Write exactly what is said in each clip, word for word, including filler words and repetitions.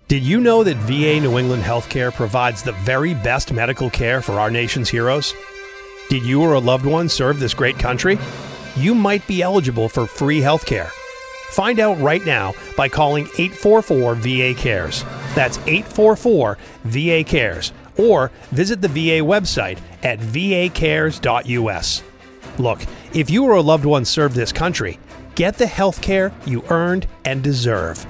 Did you know that V A New England Healthcare provides the very best medical care for our nation's heroes? Did you or a loved one serve this great country? You might be eligible for free healthcare. Find out right now by calling eight four four V A cares. That's eight four four V A cares. Or visit the V A website at v a cares dot u s. Look, if you or a loved one served this country, get the health care you earned and deserve.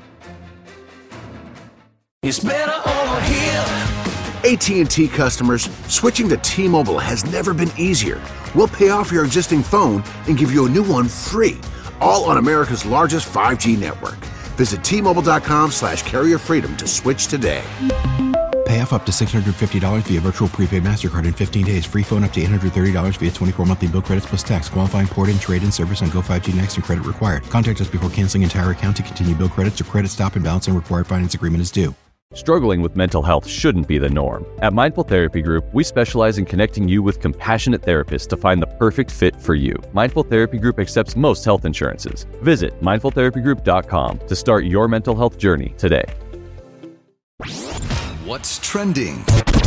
It's better over here. A T and T customers, switching to T-Mobile has never been easier. We'll pay off your existing phone and give you a new one free, all on America's largest five G network. Visit T Mobile dot com slash carrier freedom to switch today. Pay off up to six hundred fifty dollars via virtual prepaid MasterCard in fifteen days. Free phone up to eight hundred thirty dollars via twenty-four monthly bill credits plus tax. Qualifying port-in, trade-in service on Go five G Next and credit required. Contact us before canceling entire account to continue bill credits or credit stop and balance and required finance agreement is due. Struggling with mental health shouldn't be the norm. At Mindful Therapy Group, we specialize in connecting you with compassionate therapists to find the perfect fit for you. Mindful Therapy Group accepts most health insurances. Visit mindful therapy group dot com to start your mental health journey today. What's trending?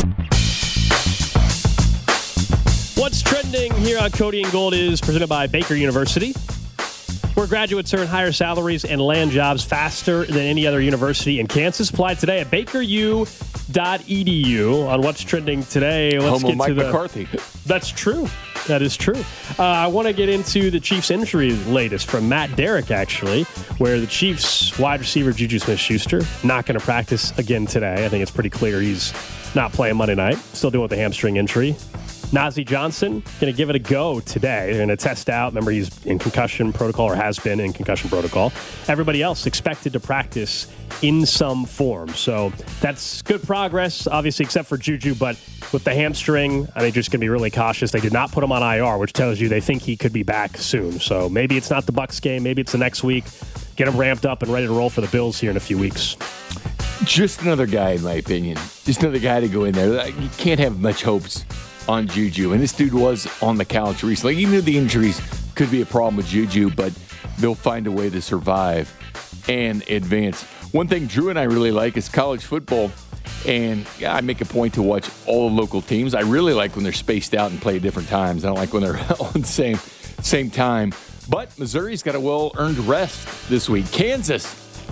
What's trending here on Cody and Gold is presented by Baker University, where graduates earn higher salaries and land jobs faster than any other university in Kansas. Apply today at baker u dot e d u. On What's Trending today, let's Home get of Mike to the, McCarthy. That's true. That is true. Uh, I want to get into the Chiefs' injury latest from Matt Derrick, actually, where the Chiefs' wide receiver Juju Smith-Schuster not going to practice again today. I think it's pretty clear he's not playing Monday night. Still dealing with the hamstring injury. Najee Johnson going to give it a go today. They're going to test out. Remember, he's in concussion protocol or has been in concussion protocol. Everybody else expected to practice in some form. So that's good progress, obviously, except for Juju. But with the hamstring, I think just going to be really cautious. They did not put him on I R, which tells you they think he could be back soon. So maybe it's not the Bucs game. Maybe it's the next week. Get him ramped up and ready to roll for the Bills here in a few weeks. Just another guy, in my opinion. Just another guy to go in there. You can't have much hopes on Juju. And this dude was on the couch recently. He knew the injuries could be a problem with Juju, but they'll find a way to survive and advance. One thing Drew and I really like is college football. And yeah, I make a point to watch all the local teams. I really like when they're spaced out and play at different times. I don't like when they're on the same, same time. But Missouri's got a well-earned rest this week. Kansas,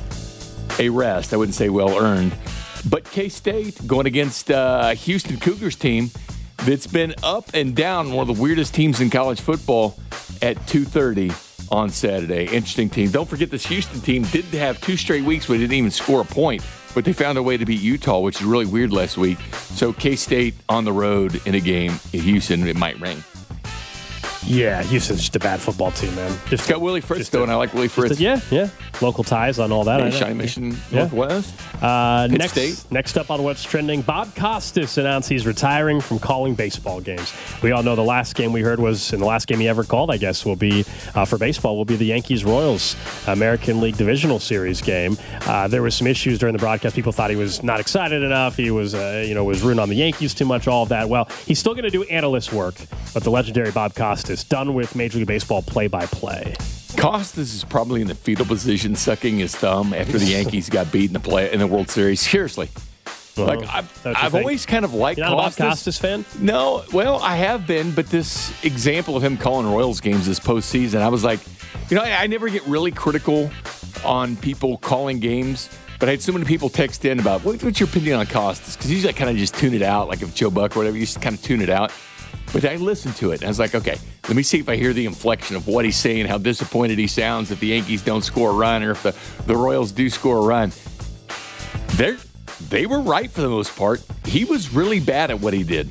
a rest. I wouldn't say well-earned. But K-State going against uh, Houston Cougars team that's been up and down, one of the weirdest teams in college football, at two thirty on Saturday. Interesting team. Don't forget this Houston team did have two straight weeks where they didn't even score a point, but they found a way to beat Utah, which is really weird last week. So K-State on the road in a game in Houston, it might rain. Yeah, Houston's just a bad football team, man. Just it's got Willie Fritz, though, a, and I like Willie Fritz. A, yeah, yeah. Local ties on all that. Hey, Shawnee Mission yeah. Northwest. Uh, Pitt next, State. Next up on What's Trending, Bob Costas announced he's retiring from calling baseball games. We all know the last game we heard was, and the last game he ever called, I guess, will be, uh, for baseball, will be the Yankees-Royals American League Divisional Series game. Uh, there was some issues during the broadcast. People thought he was not excited enough. He was, uh, you know, was rooting on the Yankees too much, all of that. Well, he's still going to do analyst work, but the legendary Bob Costas, done with Major League Baseball play-by-play. Costas is probably in the fetal position, sucking his thumb after the Yankees got beat in the play in the World Series. Seriously, uh-huh. like I've, I've always kind of liked You're not Costas. a Bob Costas fan? No, well, I have been, but this example of him calling Royals games this postseason, I was like, you know, I, I never get really critical on people calling games, but I had so many people text in about what, what's your opinion on Costas, because usually I kind of just tune it out, like if Joe Buck or whatever, you just kind of tune it out. But I listened to it, and I was like, okay, let me see if I hear the inflection of what he's saying, how disappointed he sounds if the Yankees don't score a run or if the, the Royals do score a run. They're, they were right for the most part. He was really bad at what he did.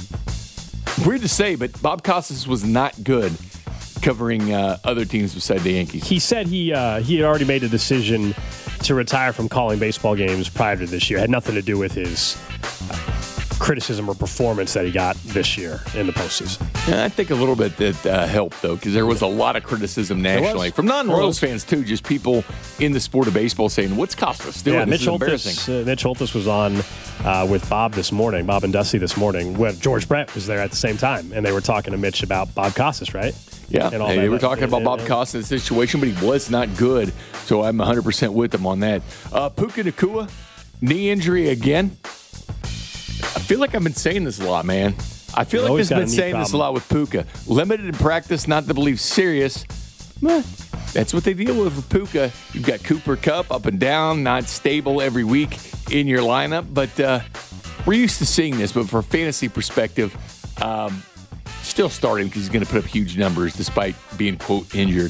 Weird to say, but Bob Costas was not good covering uh, other teams beside the Yankees. He said he uh, he had already made a decision to retire from calling baseball games prior to this year. It had nothing to do with his uh, criticism or performance that he got this year in the postseason. Yeah, I think a little bit that uh, helped, though, because there was a lot of criticism nationally from non-Royals fans, too, just people in the sport of baseball saying, what's Costas doing? Yeah, this Mitch is embarrassing. Holthus, uh, Mitch Holthus was on uh, with Bob this morning, Bob and Dusty this morning, when George Brett was there at the same time, and they were talking to Mitch about Bob Costas, right? Yeah, and all hey, that, they were talking and, about and, Bob and, Costas' situation, but he was not good, so I'm one hundred percent with them on that. Uh, Puka Nacua knee injury again. I feel like I've been saying this a lot, man. I feel You like always I've got been a knee saying this a problem. lot with Puka. Limited in practice, not to believe serious. Meh. That's what they deal with with Puka. You've got Cooper Kupp up and down, not stable every week in your lineup. But uh, we're used to seeing this. But for a fantasy perspective, um, still starting because he's going to put up huge numbers despite being, quote, injured.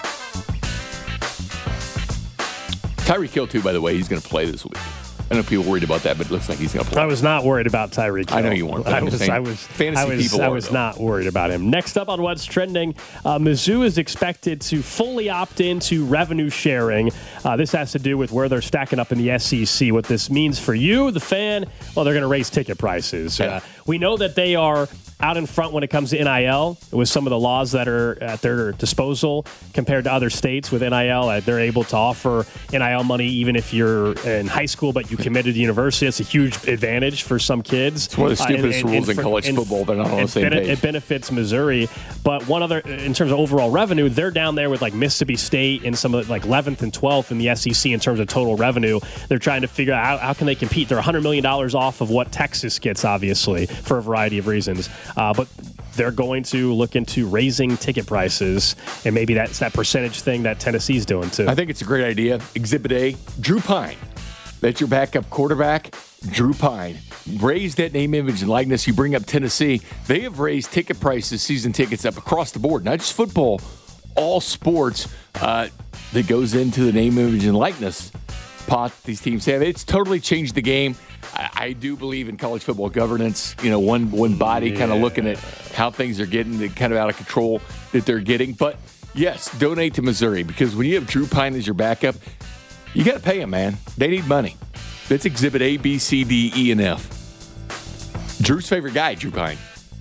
Tyreek Hill, too, by the way, he's going to play this week. I know people are worried about that, but it looks like he's going to play. I was not worried about Tyreek Hill. I know you weren't, but I I'm was, saying I was, fantasy I was, people I are, was though. not worried about him. Next up on what's trending, uh, Mizzou is expected to fully opt into revenue sharing. Uh, this has to do with where they're stacking up in the S E C. What this means for you, the fan, well, they're going to raise ticket prices. Yeah. Uh, we know that they are out in front when it comes to N I L with some of the laws that are at their disposal compared to other states with N I L. Uh, they're able to offer N I L money even if you're in high school but you committed to university. It's a huge advantage for some kids. It's one of the Uh, and- stupidest and- rules and in for- college and- football. They're not on the it same bene- page. It benefits Missouri. But one other, in terms of overall revenue, they're down there with like Mississippi State and some of the, like eleventh and twelfth in the S E C in terms of total revenue. They're trying to figure out how, how can they compete. They're one hundred million dollars off of what Texas gets, obviously, for a variety of reasons. Uh, but they're going to look into raising ticket prices, and maybe that's that percentage thing that Tennessee's doing too. I think it's a great idea. Exhibit A, Drew Pine. That's your backup quarterback, Drew Pine. Raise that name, image, and likeness. You bring up Tennessee. They have raised ticket prices, season tickets up across the board, not just football, all sports uh, that goes into the name, image, and likeness pot these teams have. It's totally changed the game. I, I do believe in college football governance. You know, one one body yeah. kind of looking at how things are getting kind of out of control that they're getting. But yes, donate to Missouri because when you have Drew Pine as your backup, you got to pay them, man. They need money. That's Exhibit A, B, C, D, E, and F. Drew's favorite guy, Drew Pine.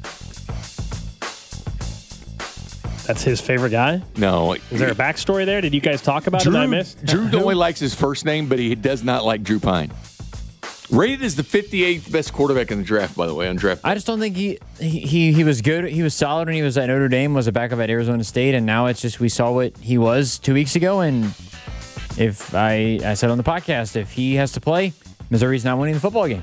That's his favorite guy? No. Is there a backstory there? Did you guys talk about Drew, it that I missed? Drew only likes his first name, but he does not like Drew Pine. Rated as the fifty-eighth best quarterback in the draft, by the way, on draft. I just don't think he, he he was good. He was solid when he was at Notre Dame, was a backup at Arizona State, and now it's just we saw what he was two weeks ago. And if I, I said on the podcast, if he has to play, Missouri's not winning the football game.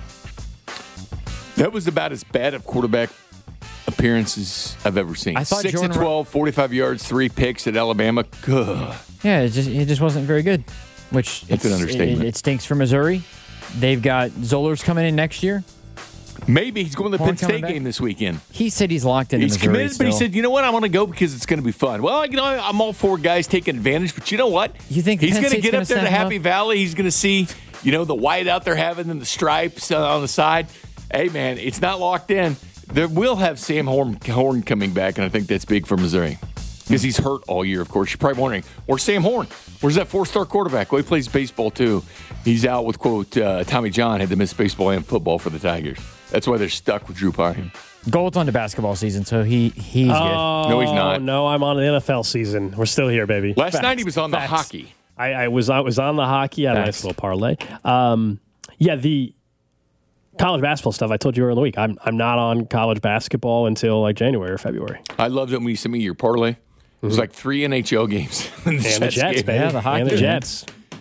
That was about as bad of quarterback appearances I've ever seen. I thought six Jordan to twelve, forty-five yards, three picks at Alabama. Ugh. Yeah, it just it just wasn't very good. Which That's an understatement. It, it stinks for Missouri. They've got Zollers coming in next year. Maybe he's going to the Horn Penn State coming back? game this weekend. He said he's locked into He's Missouri committed, but he still. said, you know what? I want to go because it's going to be fun. Well, you know, I'm all for guys taking advantage, but you know what? You think he's Penn going to State's get gonna up there to snap him Happy up? Valley. He's going to see, you know, the white out there having and the stripes uh, on the side. Hey, man, it's not locked in. There will have Sam Horn, Horn coming back, and I think that's big for Missouri because he's hurt all year, of course. You're probably wondering, where's Sam Horn? Where's that four-star quarterback? Well, he plays baseball, too. He's out with, quote, uh, Tommy John had to miss baseball and football for the Tigers. That's why they're stuck with Drew Pine. Gold's on to basketball season, so he he's Oh, No, he's not. No, I'm on the N F L season. We're still here, baby. Last Facts. night he was on the Facts. hockey. I, I was I was on the hockey. I had a nice Facts. little parlay. Um, yeah, the college basketball stuff. I told you earlier in the week. I'm I'm not on college basketball until like January or February. I loved it when you sent me your parlay. It was like three N H L games. and And the Jets, game. baby. Yeah, the hockey, and the man. Jets.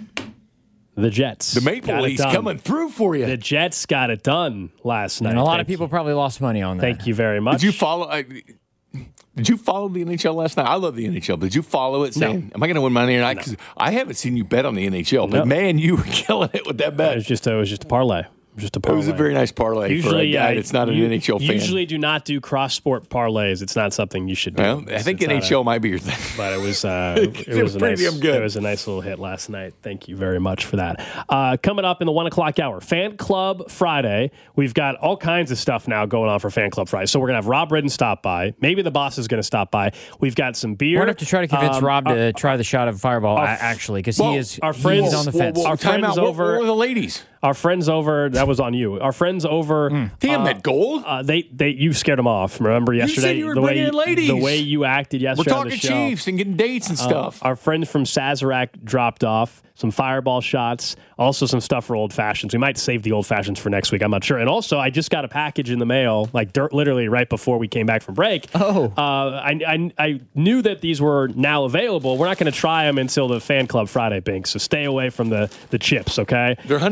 The Jets. The Maple got it Leafs done. coming through for you. The Jets got it done last night. and a lot Thank of people you. probably lost money on that. Thank you very much. Did you follow? I, did you follow the N H L last night? I love the N H L. But did you follow it? Saying, "Am I going to win money tonight?" Because I haven't seen you bet on the N H L. But No. man, you were killing it with that It bet. was just a, it was just a parlay. It was just a It parlay. was a very nice parlay for a guy I- that's not an you- N H L fan. Usually, do not do cross sport parlays. It's not something you should do. well, I It's- think it's N not H L a- might be your thing. But it was uh, it, It was a pretty nice, damn good. It was a nice little hit last night. Thank you very much for that. Uh, coming up in the one o'clock hour, Fan Club Friday. We've got all kinds of stuff now going on for Fan Club Friday. So we're gonna have Rob Ridden stop by. Maybe the boss is gonna stop by. We've got some beer. We're going to have to try to convince Um, Rob our- to try the shot of Fireball, our- a- actually, because Whoa, he is our friends- he's on the Whoa, fence. whoa, Our time friends out. What- over- What were the ladies? Our friends over. That was on you. Our friends over. Damn uh, that gold. Uh, they they you scared them off. Remember yesterday said you were the way bringing in ladies. the way you acted We're yesterday on talking the show. Chiefs and getting dates and Uh, stuff. our friends from Sazerac dropped off some Fireball shots, also some stuff for old fashions. We might save the old fashions for next week. I'm not sure. And also, I just got a package in the mail, like dirt, literally right before we came back from break. Oh. uh, I, I I knew that these were now available. We're not going to try them until the Fan Club Friday, Bink. So stay away from the the chips, okay? They're Honey But Blaze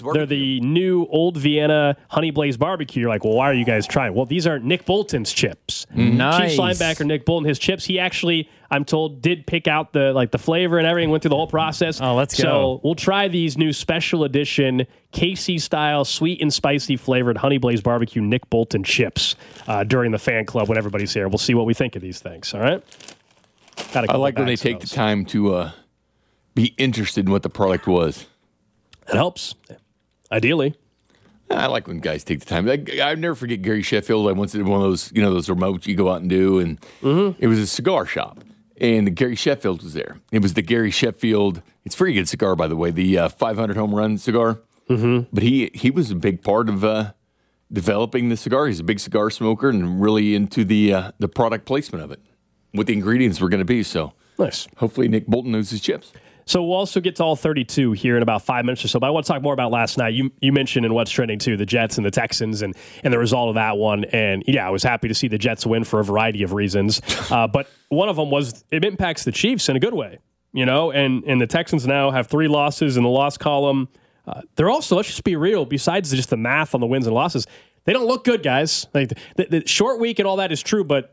barbecue. They're the new Old Vienna Honey Blaze Barbecue. You're like, well, why are you guys trying? Well, these are Nick Bolton's chips. Nice. Chiefs linebacker Nick Bolton, his chips. He actually, I'm told, did pick out the like the flavor and everything. Went through the whole process. Oh, let's so go. So we'll try these new special edition K C style, sweet and spicy flavored Honey Blaze Barbecue Nick Bolton chips uh, during the fan club when everybody's here. We'll see what we think of these things. All right. Got a I like couple when they bags of take the those. time to uh, be interested in what the product was. It helps. Ideally. I like when guys take the time. Like, I never forget Gary Sheffield. I once did one of those, you know, those remotes you go out and do, and Mm-hmm. it was a cigar shop, and Gary Sheffield was there. It was the Gary Sheffield. It's a pretty good cigar, by the way, the uh, five hundred home run cigar. Mm-hmm. But he he was a big part of uh, developing the cigar. He's a big cigar smoker and really into the uh, the product placement of it, what the ingredients were going to be. So Nice. hopefully Nick Bolton knows his chips. So we'll also get to all thirty-two here in about five minutes or so. But I want to talk more about last night. You you mentioned in what's trending too, the Jets and the Texans and, and the result of that one. And yeah, I was happy to see the Jets win for a variety of reasons. Uh, but one of them was it impacts the Chiefs in a good way, you know. And and the Texans now have three losses in the loss column. Uh, they're also, let's just be real. Besides just the math on the wins and losses, they don't look good, guys. Like the, the short week and all that is true, but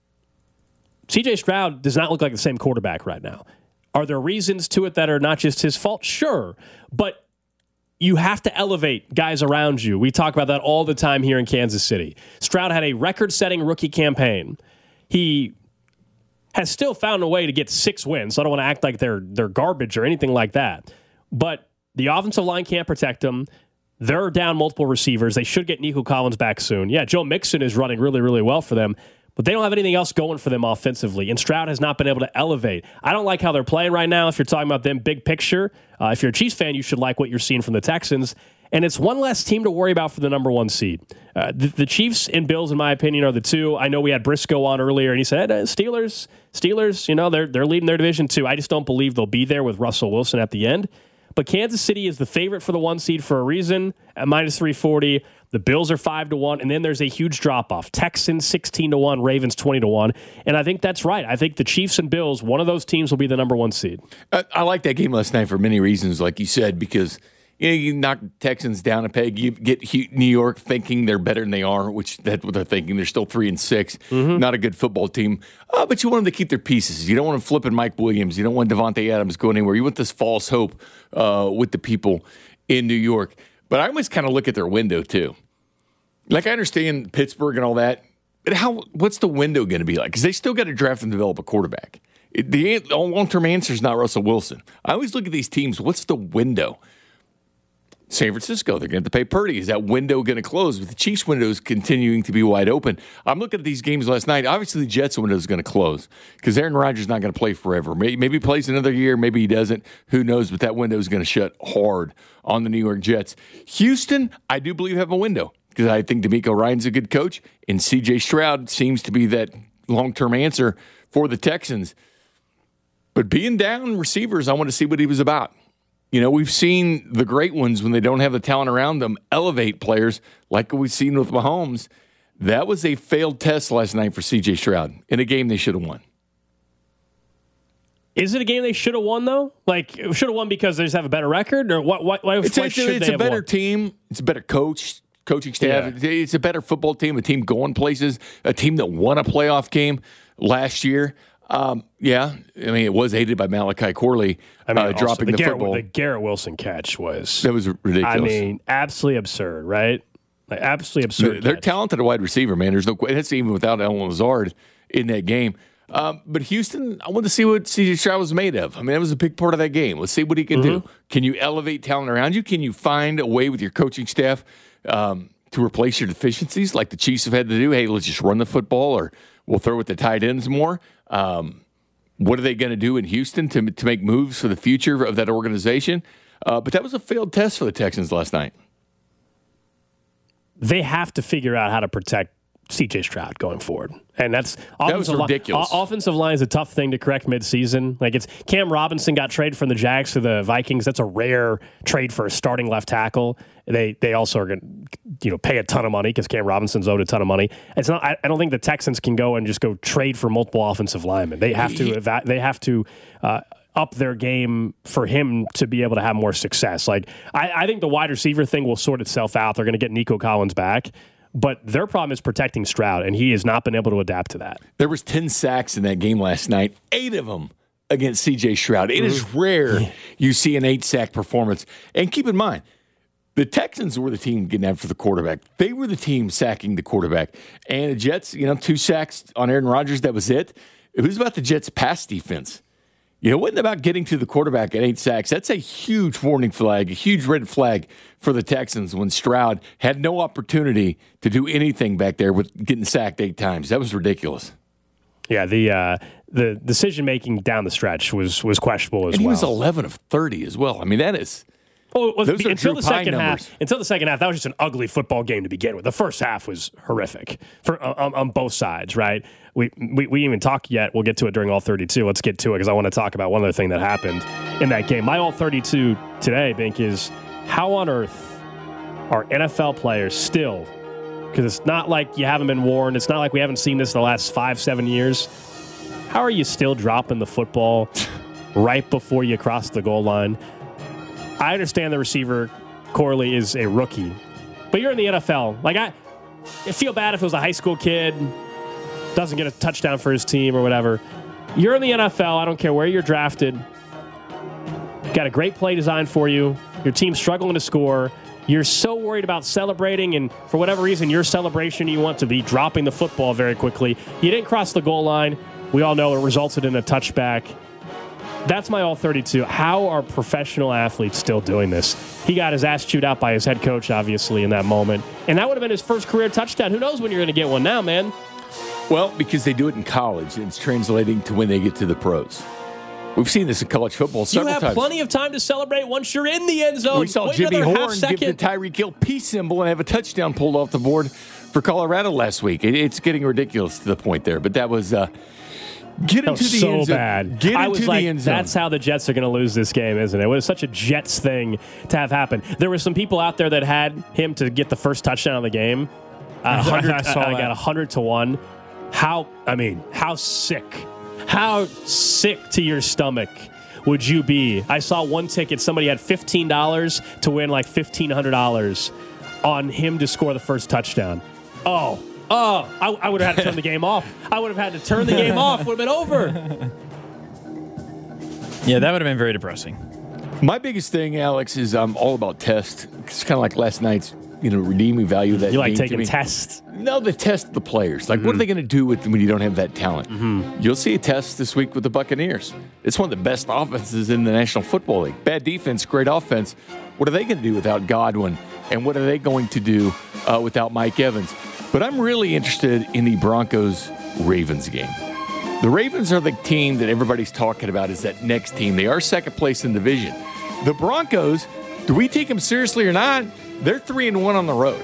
C J Stroud does not look like the same quarterback right now. Are there reasons to it that are not just his fault? Sure. But you have to elevate guys around you. We talk about that all the time here in Kansas City. Stroud had a record-setting rookie campaign. He has still found a way to get six wins. So I don't want to act like they're they're garbage or anything like that. But the offensive line can't protect them. They're down multiple receivers. They should get Nico Collins back soon. Yeah, Joe Mixon is running really, really well for them. But they don't have anything else going for them offensively, and Stroud has not been able to elevate. I don't like how they're playing right now. If you're talking about them big picture, uh, if you're a Chiefs fan, you should like what you're seeing from the Texans. And it's one less team to worry about for the number one seed. Uh, the, the Chiefs and Bills, in my opinion, are the two. I know we had Briscoe on earlier, and he said, eh, Steelers, Steelers, you know, they're they're leading their division too. I just don't believe they'll be there with Russell Wilson at the end. But Kansas City is the favorite for the one seed for a reason at minus three forty. The Bills are five to one, and then there's a huge drop-off. Texans sixteen to one, Ravens twenty to one. And I think that's right. I think the Chiefs and Bills, one of those teams will be the number one seed. I, I like that game last night for many reasons, like you said, because you know, you knock Texans down a peg, you get New York thinking they're better than they are, which that's what they're thinking. They're still three and six, mm-hmm. Not a good football team. Uh, but you want them to keep their pieces. You don't want them flipping Mike Williams. You don't want Devontae Adams going anywhere. You want this false hope uh, with the people in New York. But I always kind of look at their window too. Like I understand Pittsburgh and all that, but how? What's the window going to be like? Because they still got to draft and develop a quarterback. It, the long-term answer is not Russell Wilson. I always look at these teams. What's the window? San Francisco, they're going to have to pay Purdy. Is that window going to close? But the Chiefs' window is continuing to be wide open. I'm looking at these games last night. Obviously, the Jets' window is going to close because Aaron Rodgers is not going to play forever. Maybe, maybe he plays another year. Maybe he doesn't. Who knows? But that window is going to shut hard on the New York Jets. Houston, I do believe have a window because I think DeMeco Ryan's a good coach, and C J Stroud seems to be that long-term answer for the Texans. But being down receivers, I want to see what he was about. You know, we've seen the great ones when they don't have the talent around them elevate players like we've seen with Mahomes. That was a failed test last night for C J Stroud in a game they should have won. Is it a game they should have won, though? Like, should have won because they just have a better record? Or what? What? Why, It's, why it's, should it's they a have better won? team. It's a better coach, coaching staff. Yeah. It's a better football team, a team going places, a team that won a playoff game last year. Um, yeah, I mean, it was aided by Malachi Corley I mean, uh, also, dropping the, the, Garrett, football. the Garrett Wilson catch was That was ridiculous. I mean, absolutely absurd, right? Like, absolutely absurd. They're, they're catch. talented at wide receiver, man. There's no question. That's even without Allen Lazard in that game. Um, but Houston, I want to see what C J Stroud was made of. I mean, that was a big part of that game. Let's see what he can Mm-hmm. do. Can you elevate talent around you? Can you find a way with your coaching staff um, to replace your deficiencies like the Chiefs have had to do? Hey, let's just run the football, or we'll throw with the tight ends more. Um, what are they going to do in Houston to, to make moves for the future of that organization? Uh, but that was a failed test for the Texans last night. They have to figure out how to protect C J Stroud going forward. And that's That was ridiculous. Li- o- offensive line is a tough thing to correct midseason. Like it's Cam Robinson got traded from the Jags to the Vikings. That's a rare trade for a starting left tackle. They they also are going to you know pay a ton of money because Cam Robinson's owed a ton of money. It's not. I, I don't think the Texans can go and just go trade for multiple offensive linemen. They have to. Eva- they have to. Uh, up their game for him to be able to have more success. Like, I, I think the wide receiver thing will sort itself out. They're going to get Nico Collins back. But their problem is protecting Stroud, and he has not been able to adapt to that. There was ten sacks in that game last night, eight of them against C J Stroud. It mm-hmm. is rare you see an eight-sack performance. And keep in mind, the Texans were the team getting after the quarterback. They were the team sacking the quarterback. And the Jets, you know, two sacks on Aaron Rodgers, that was it. It was about the Jets' pass defense. You know, it wasn't about getting to the quarterback at eight sacks. That's a huge warning flag, a huge red flag for the Texans when Stroud had no opportunity to do anything back there with getting sacked eight times. That was ridiculous. Yeah, the uh, the decision making down the stretch was was questionable as and well. And he was eleven of thirty as well. I mean, that is. Well, was, those are until the second numbers. half, until the second half, that was just an ugly football game to begin with. The first half was horrific for on, on both sides, right? We, we we even talk yet. We'll get to it during all thirty-two. Let's get to it because I want to talk about one other thing that happened in that game. My all thirty-two today, Bink, is how on earth are N F L players still? Because it's not like you haven't been warned. It's not like we haven't seen this in the last five, seven years. How are you still dropping the football right before you cross the goal line? I understand the receiver, Corley, is a rookie, but you're in the N F L. Like, I, I feel bad if it was a high school kid, doesn't get a touchdown for his team or whatever. You're in the N F L. I don't care where you're drafted. Got a great play designed for you. Your team's struggling to score. You're so worried about celebrating, and for whatever reason, your celebration, you want to be dropping the football very quickly. You didn't cross the goal line. We all know it resulted in a touchback. That's my all thirty-two. How are professional athletes still doing this? He got his ass chewed out by his head coach, obviously, in that moment. And that would have been his first career touchdown. Who knows when you're going to get one now, man? Well, because they do it in college, and it's translating to when they get to the pros. We've seen this in college football several times. You have times. plenty of time to celebrate once you're in the end zone. We saw Wait Jimmy Horn give the Tyreek Hill peace symbol and have a touchdown pulled off the board for Colorado last week. It, it's getting ridiculous to the point there, but that was... Uh, Get into the so end zone. bad. Get I into was the like, end zone. That's how the Jets are going to lose this game, isn't it? It was such a Jets thing to have happen. There were some people out there that had him to get the first touchdown of the game. Uh, I saw I got one hundred to one. How, I mean, how sick, how sick to your stomach would you be? I saw one ticket. Somebody had fifteen dollars to win like fifteen hundred dollars on him to score the first touchdown. Oh, Oh, I, I would have had to turn the game off. I would have had to turn the game off. Would have been over. Yeah, that would have been very depressing. My biggest thing, Alex, is I'm all about test. It's kind of like last night's, you know, redeeming value of that You like game taking to me. tests? No, the test the players. Like, mm-hmm. what are they going to do with when you don't have that talent? Mm-hmm. You'll see a test this week with the Buccaneers. It's one of the best offenses in the National Football League. Bad defense, great offense. What are they going to do without Godwin? And what are they going to do uh, without Mike Evans? But I'm really interested in the Broncos-Ravens game. The Ravens are the team that everybody's talking about as that next team. They are second place in the division. The Broncos, do we take them seriously or not? They're three and one on the road.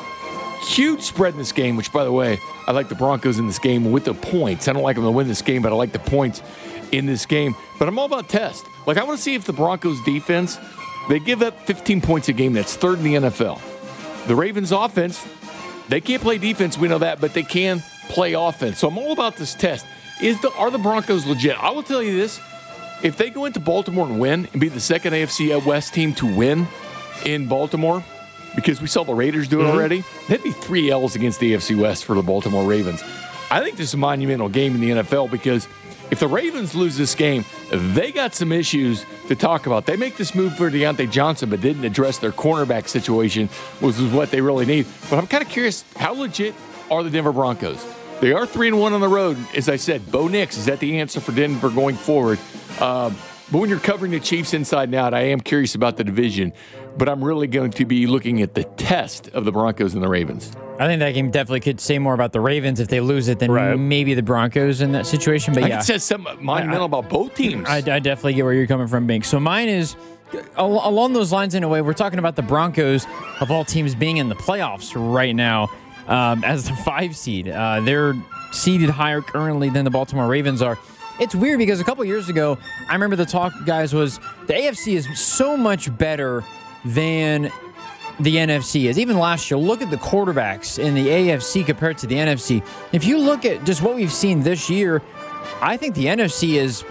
Huge spread in this game, which, by the way, I like the Broncos in this game with the points. I don't like them to win this game, but I like the points in this game. But I'm all about test. Like, I want to see if the Broncos defense, they give up fifteen points a game. That's third in the N F L. The Ravens offense, they can't play defense, we know that, but they can play offense. So I'm all about this test. Is the Are the Broncos legit? I will tell you this. If they go into Baltimore and win and be the second A F C West team to win in Baltimore, because we saw the Raiders do it mm-hmm. already, that'd be three L's against the A F C West for the Baltimore Ravens. I think this is a monumental game in the N F L because if the Ravens lose this game, they got some issues to talk about. They make this move for Deontay Johnson, but didn't address their cornerback situation, which is what they really need. But I'm kind of curious, how legit are the Denver Broncos? They are three and one on the road. As I said, Bo Nix, is that the answer for Denver going forward? Uh, but when you're covering the Chiefs inside and out, I am curious about the division. But I'm really going to be looking at the test of the Broncos and the Ravens. I think that game definitely could say more about the Ravens if they lose it than right. maybe the Broncos in that situation. But I yeah, it says something monumental I, about both teams. I, I definitely get where you're coming from, Bink. So mine is al- along those lines in a way. We're talking about the Broncos of all teams being in the playoffs right now um, as the five seed. Uh, they're seeded higher currently than the Baltimore Ravens are. It's weird because a couple years ago, I remember the talk, guys, was the A F C is so much better than the N F C is. Even last year, look at the quarterbacks in the A F C compared to the N F C. If you look at just what we've seen this year, I think the N F C is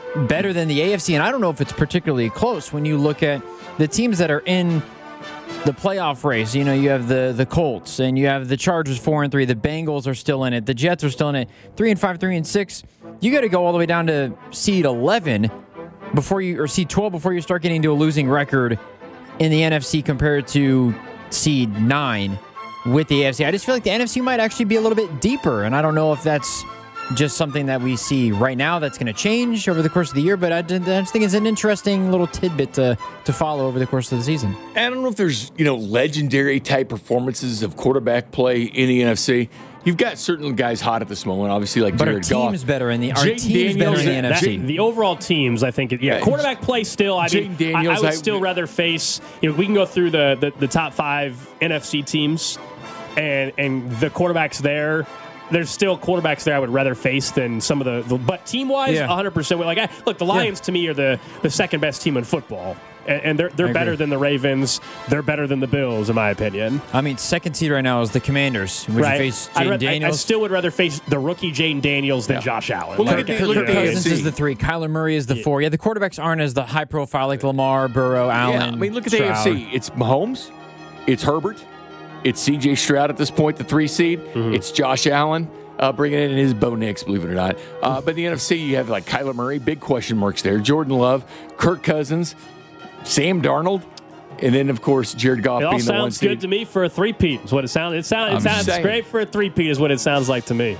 better than the A F C, and I don't know if it's particularly close when you look at the teams that are in the playoff race. You know, you have the the Colts, and you have the Chargers four and three. The Bengals are still in it. The Jets are still in it. Three and five, three and six. You got to go all the way down to seed eleven before you, or seed twelve before you start getting to a losing record in the N F C compared to seed nine with the A F C. I just feel like the N F C might actually be a little bit deeper, and I don't know if that's just something that we see right now that's going to change over the course of the year, but I, did, I just think it's an interesting little tidbit to, to follow over the course of the season. I don't know if there's, you know, legendary type performances of quarterback play in the N F C. You've got certain guys hot at this moment, obviously, like but Jared our Goff. team's better in the our Jayden team's better Daniels, in the N F C. That, the overall teams, I think, yeah, quarterback play still. I mean, Jayden Daniels, I, I would I- still rather face. You know, we can go through the, the the top five N F C teams, and and the quarterbacks there. There's still quarterbacks there I would rather face than some of the. the but team wise, Yeah. one hundred percent. Like, I, look, the Lions to me are the, the second best team in football, and, and they're they're I better agree. than the Ravens. They're better than the Bills, in my opinion. I mean, second seed right now is the Commanders. Would Right? you face I'd Jaden ra- I, I Daniels? still would rather face the rookie Jaden Daniels than Yeah. Josh Allen. Well, look Like, at the- Kirk look at the Cousins A F C. is the three. Kyler Murray is the four. Yeah, the quarterbacks aren't as the high profile like Lamar, Burrow, Allen. Yeah, I mean, look at the Stroud. A F C. It's Mahomes, it's Herbert, it's C J Stroud at this point, the three seed. Mm-hmm. It's Josh Allen uh, bringing in his Bo Nix, believe it or not. Uh, but in the N F C, you have like Kyler Murray, big question marks there. Jordan Love, Kirk Cousins, Sam Darnold, and then of course Jared Goff It all being the one sounds good seed. to me for a three-peat. Is what it sounds. It sounds. It I'm sounds saying. great for a three-peat. Is what it sounds like to me.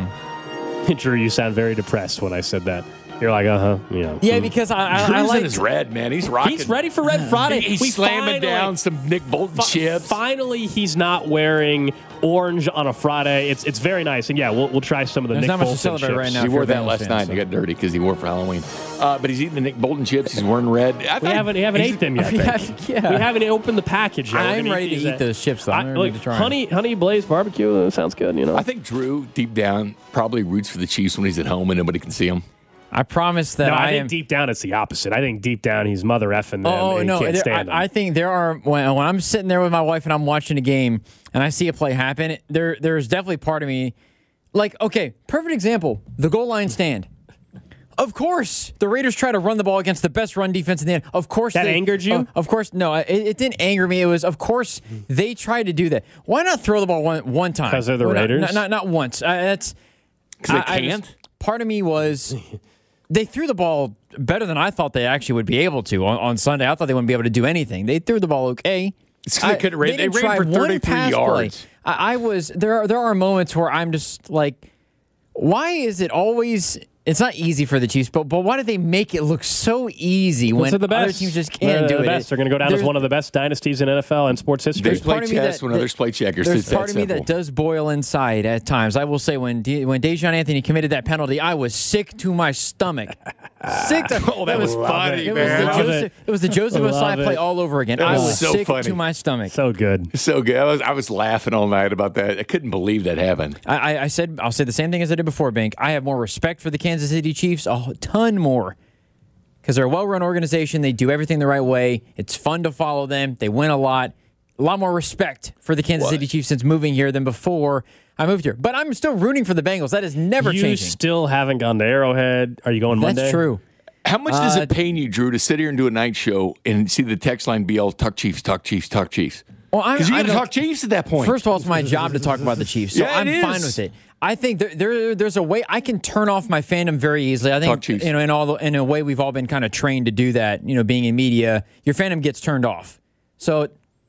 Drew, you sound very depressed when I said that. You're like, uh huh. Yeah. Yeah, because I, I, I Drew's like in his red, man. He's rocking. He's ready for Red Friday. He's We slamming finally- down some Nick Bolton Fi- chips. Finally, he's not wearing orange on a Friday. It's it's very nice, and yeah, we'll we'll try some of the There's Nick not much to Bolton celebrate chips. right now. He if wore you're a that Bengals last fan, night. so. He got dirty because he wore it for Halloween. Uh, but he's eating the Nick Bolton chips. He's wearing red. I We thought- haven't we haven't he's- ate them yet. We Ben. have- yeah. We haven't opened the package yet. We're I'm gonna ready to these eat at- those chips, though. I'm I- ready look, to try 'em. honey honey glazed barbecue uh, sounds good. You know. I think Drew, deep down, probably roots for the Chiefs when he's at home and nobody can see him. I promise that no, I, I think am. deep down it's the opposite. I think deep down he's mother effing them. Oh, and he no. can't there- stand them. I, I think there are, when, when I'm sitting there with my wife and I'm watching a game and I see a play happen, there there's definitely part of me, like, okay, perfect example, the goal line stand. Of course, the Raiders try to run the ball against the best run defense in the end. Of course, That they, angered you? uh, of course, no, it, it didn't anger me. It was, of course, they tried to do that. Why not throw the ball one one time? 'Cause they're the Well, not- Raiders? Not, not, not once. Uh, that's 'Cause they I- I just- can't? part of me was they threw the ball better than I thought they actually would be able to on, on Sunday. I thought they wouldn't be able to do anything. They threw the ball okay. It's 'cause they I- couldn't run- they didn't ran try for one thirty-three pass play. yards. I, I was there. Are, there are moments where I'm just like, why is it always? It's not easy for the Chiefs, but but why do they make it look so easy when They're the other best. teams just They're can't do the it? best. They're going to go down as There's- one of the best dynasties in N F L and sports history. They play part of me chess that- when that- others play checkers. There's It's part that of me that simple. does boil inside at times. I will say when De, when Dejon Anthony committed that penalty, I was sick to my stomach. Sick. To, Oh, that was funny, it. man. Was Love the Joseph, it. it was the Joseph Love Osai play it. all over again. That I was was so sick funny. to my stomach. So good. So good. I was, I was laughing all night about that. I couldn't believe that happened. I, I, I said I'll say the same thing as I did before, Bink. I have more respect for the Kansas City Chiefs, a ton more, because they're a well-run organization. They do everything the right way. It's fun to follow them. They win a lot. A lot more respect for the Kansas What? City Chiefs since moving here than before I moved here. But I'm still rooting for the Bengals. That is never You changing. still haven't gone to Arrowhead. Are you going Monday? That's true. How much does Uh, it pain you, Drew, to sit here and do a night show and see the text line be all talk Chiefs, talk Chiefs, talk Chiefs? Well, I'm- Because you I got to don't- talk Chiefs at that point. First of all, it's my job to talk about the Chiefs, so Yeah, it I'm fine is. with it. I think there, there there's a way I can turn off my fandom very easily. I Talk think Chiefs. you know, in all the, in a way, we've all been kind of trained to do that. You know, being in media, your fandom gets turned off. So,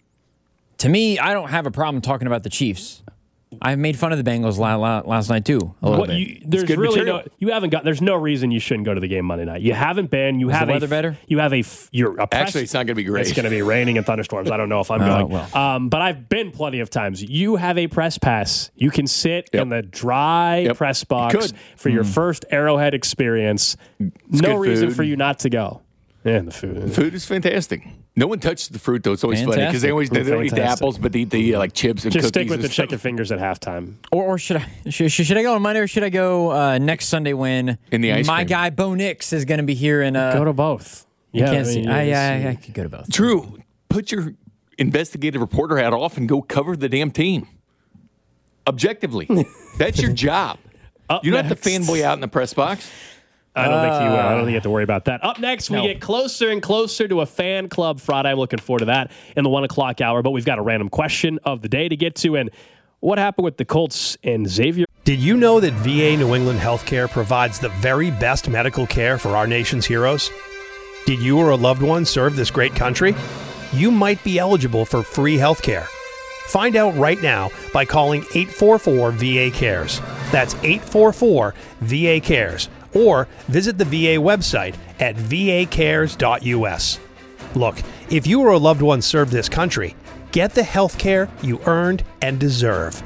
to me, I don't have a problem talking about the Chiefs. I made fun of the Bengals la- la- last night too. A little What, bit. you, there's good really material. no. You haven't got. There's no reason you shouldn't go to the game Monday night. You haven't been. You Is the have a weather f- better? You have a. f- You're a press, Actually, it's not going to be great. It's going to be raining and thunderstorms. I don't know if I'm Oh, going. well. Um, but I've been plenty of times. You have a press pass. You can sit Yep. in the dry Yep. press You box could. for your first Arrowhead experience. no good reason food. for you not to go. Yeah, and the food. Food is fantastic. No one touches the fruit, though. It's always funny because they Fantastic. always they don't eat the Fantastic. apples, but they eat the uh, like chips and Just cookies. stick with and the stuff. chicken fingers at halftime. Or, or should I should, should I go on Monday or should I go uh, next Sunday when In the ice my cream. guy Bo Nix is going to be here in uh, Go to both. yeah, Yeah, can't see. I, it's- I, I could go to both. Drew, put your investigative reporter hat off and go cover the damn team. Objectively, that's your job. Up You're not the next. fanboy out in the press box. I don't uh, think he will. I don't think you have to worry about that. Up next, we no. get closer and closer to a Fan Club Friday. I'm looking forward to that in the one o'clock hour. But we've got a random question of the day to get to. And what happened with the Colts and Xavier? Did you know that V A New England Healthcare provides the very best medical care for our nation's heroes? Did you or a loved one serve this great country? You might be eligible for free healthcare. Find out right now by calling eight four four V A cares. That's eight four four V A cares. Or visit the V A website at v a cares dot u s. Look, if you or a loved one served this country, get the health care you earned and deserve.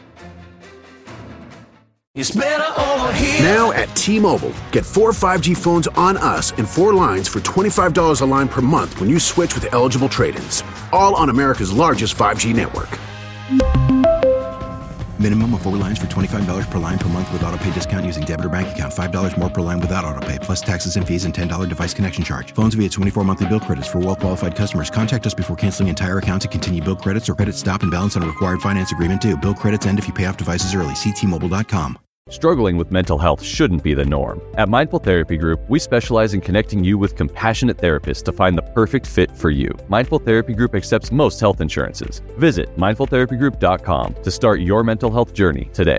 It's better over here. Now at T-Mobile, get four five G phones on us and four lines for twenty-five dollars a line per month when you switch with eligible trade-ins. All on America's largest five G network. Minimum of four lines for twenty-five dollars per line per month with autopay discount using debit or bank account. five dollars more per line without autopay, plus taxes and fees and ten dollars device connection charge. Phones via twenty-four monthly bill credits for well-qualified customers. Contact us before canceling entire account to continue bill credits or credit stop and balance on a required finance agreement due. Bill credits end if you pay off devices early. See T Mobile dot com. Struggling with mental health shouldn't be the norm. At Mindful Therapy Group, we specialize in connecting you with compassionate therapists to find the perfect fit for you. Mindful Therapy Group accepts most health insurances. Visit mindful therapy group dot com to start your mental health journey today.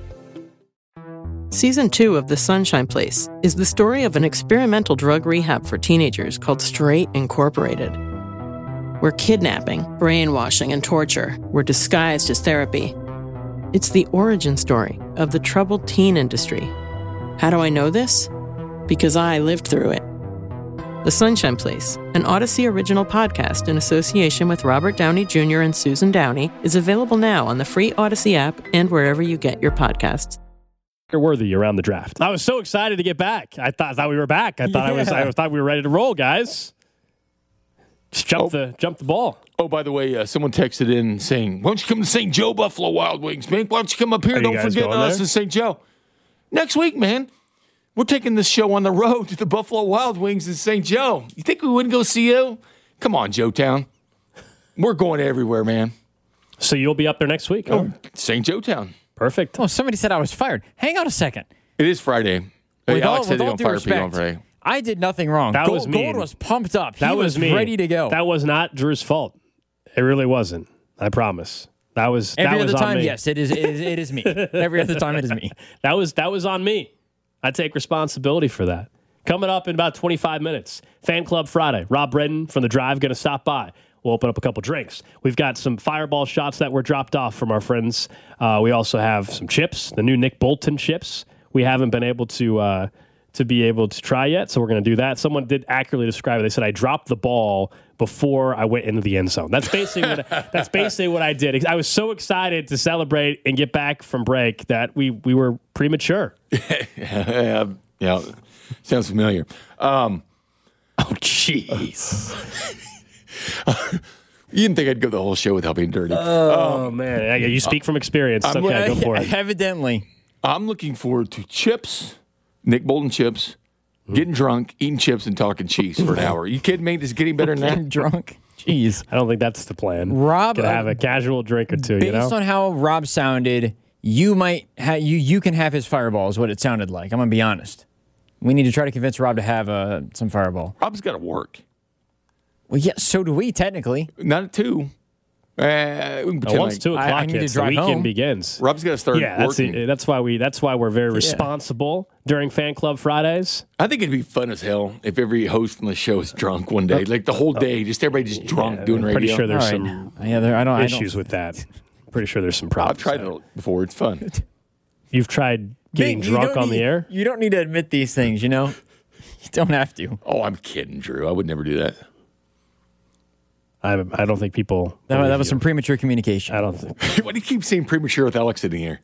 Season two of The Sunshine Place is the story of an experimental drug rehab for teenagers called Straight Incorporated, where kidnapping, brainwashing, and torture were disguised as therapy. It's the origin story of the troubled teen industry. How do I know this? Because I lived through it. The Sunshine Place, an Odyssey original podcast in association with Robert Downey Junior and Susan Downey, is available now on the free Odyssey app and wherever you get your podcasts. Worthy around the draft. I was so excited to get back. I thought, I thought we were back. I thought yeah. I was. I thought we were ready to roll, guys. Just jump oh. the jump the ball. Oh, by the way, uh, someone texted in saying, "Why don't you come to Saint Joe Buffalo Wild Wings, man? Why don't you come up here? Are Don't forget us there? in Saint Joe next week, man. We're taking this show on the road to the Buffalo Wild Wings in Saint Joe. You think we wouldn't go see you? Come on, Joe Town. We're going everywhere, man. So you'll be up there next week? Oh, huh? Saint Joe Town. Perfect. Oh, somebody said I was fired. Hang on a second. It is Friday. With Alex all, said with they all don't due fire respect, people on Friday. I did nothing wrong. That Gold, was me. Gold was pumped up. That he was, was me. ready to go. That was not Drew's fault. It really wasn't. I promise. That was every that was other on time. me. Yes, it is. It is, it is me. Every other time, it is me. That was that was on me. I take responsibility for that. Coming up in about twenty-five minutes, Fan Club Friday. Rob Bredden from The Drive going to stop by. We'll open up a couple drinks. We've got some Fireball shots that were dropped off from our friends. Uh, we also have some chips, the new Nick Bolton chips. We haven't been able to uh, to be able to try yet, so we're going to do that. Someone did accurately describe it. They said I dropped the ball before I went into the end zone. That's basically what I, that's basically what I did. I was so excited to celebrate and get back from break that we we were premature. yeah, yeah, sounds familiar. Um, oh, jeez. You didn't think I'd go the whole show without being dirty. Oh, um, man. You speak from experience. It's okay, go for it. Evidently. I'm looking forward to chips, Nick Bolton chips, getting drunk, eating chips, and talking cheese for an hour. Are you kidding me? This is getting better than that? Getting drunk? Jeez. I don't think that's the plan. Rob, Could have a casual drink or two, based you know? on how Rob sounded, you might ha- you you can have his Fireball is what it sounded like. I'm going to be honest. We need to try to convince Rob to have uh, some Fireball. Rob's got to work. Well, yeah, so do we, technically. Not at two. Uh, we can no, once like, two o'clock I, I need hits, to drive the weekend home. begins. Rob's got to start yeah, that's, working. the, that's why we. That's why we're very responsible yeah. during Fan Club Fridays. I think it'd be fun as hell if every host on the show is drunk one day, like the whole day, just everybody just drunk yeah, doing I'm radio. Pretty sure there's right. some yeah, there, I don't, issues I don't. with that. Pretty sure there's some problems. I've tried it before. It's fun. You've tried getting Bing, drunk on need, the air? You don't need to admit these things, you know? You don't have to. Oh, I'm kidding, Drew. I would never do that. I I don't think people. That, that was you. some premature communication. I don't think. Why do you keep saying premature with Alex sitting here?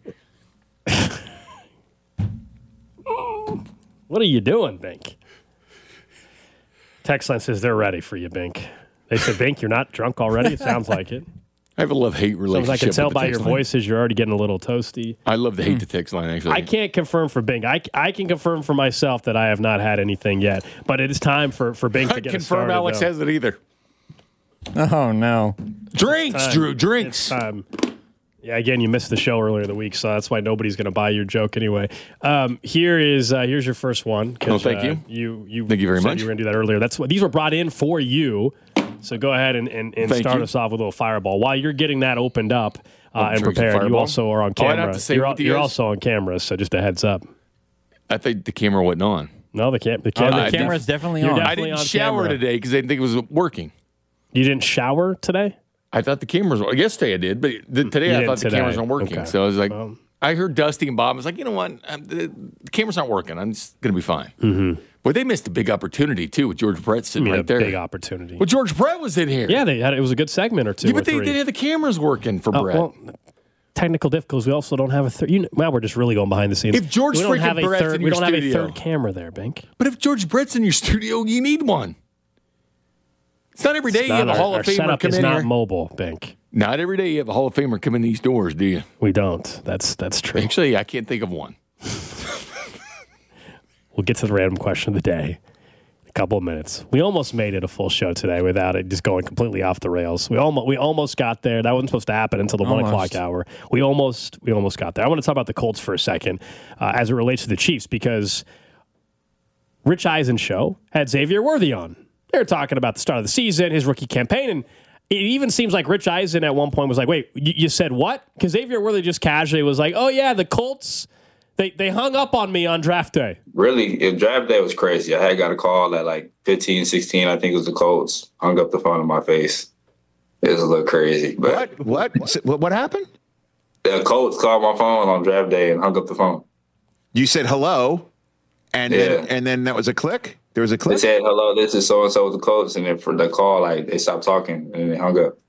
What are you doing, Bink? Text line says they're ready for you, Bink. They said, Bink, you're not drunk already? It sounds like it. I have a love-hate relationship. So I can tell by your line. voices you're already getting a little toasty. I love the hate the text line, actually. I can't confirm for Bink. I, I can confirm for myself that I have not had anything yet. But it is time for, for Bink to I get confirm started, Alex though. hasn't either. Oh, no. Drinks, Time. Drew, drinks. It's time. Yeah, again, you missed the show earlier in the week, so that's why nobody's going to buy your joke anyway. Um, here is uh, here's your first one. Oh, thank uh, you. You you thank you very said much. You were going to do that earlier. That's what these were brought in for you. So go ahead and, and, and start you. us off with a little fireball. While you're getting that opened up uh, and drinking prepared, you Fireball? also are on Oh, I don't camera. have to say you're what the you're is? also on camera, so just a heads up. I think the camera wasn't on. No, the, cam- the Oh, camera. the camera's definitely You're on. def- I didn't on shower camera. today because I didn't think it was working. You didn't shower today? I thought the cameras were. Yesterday I did, but the, today You I didn't thought the today. cameras weren't working. Okay. So I was like, Well. I heard Dusty and Bob. I was like, you know what? Um, the, the cameras aren't working. I'm just going to be fine. Mm-hmm. Well, they missed a big opportunity, too, with George Brett I sitting mean, right a there. big opportunity. Well, George Brett was in here. Yeah, they had it was a good segment or two. Yeah, or but they three. didn't have the cameras working for Uh, Brett. well, technical difficulties. We also don't have a third. You know, well, we're just really going behind the scenes. If George we don't freaking have a Brett's third, in we your don't have a studio. third camera there, Bink. But if George Brett's in your studio, you need one. It's not every day It's you have not a our- Hall our of Famer setup come is in not here. mobile, Bink. Not every day you have a Hall of Famer come in these doors, do you? We don't. That's that's true. Actually, I can't think of one. We'll get to the random question of the day. In a couple of minutes. We almost made it a full show today without it just going completely off the rails. We almost we almost got there. That wasn't supposed to happen until the one Almost. o'clock hour. We almost we almost got there. I want to talk about the Colts for a second uh, as it relates to the Chiefs because Rich Eisen show had Xavier Worthy on. They were talking about the start of the season, his rookie campaign, and it even seems like Rich Eisen at one point was like, wait, you, you said what? Because Xavier Worthy just casually was like, oh, yeah, the Colts, they, they hung up on me on draft day. Really, if draft day was crazy. I had got a call at like fifteen, sixteen, I think it was the Colts. Hung up the phone in my face. It was a little crazy. But What? What? What, what happened? the Colts called my phone on draft day and hung up the phone. You said hello, and Yeah. then and then that was a click. There was a They click. said, hello, this is so-and-so with the Colts. And then for the call, like they stopped talking and they hung up.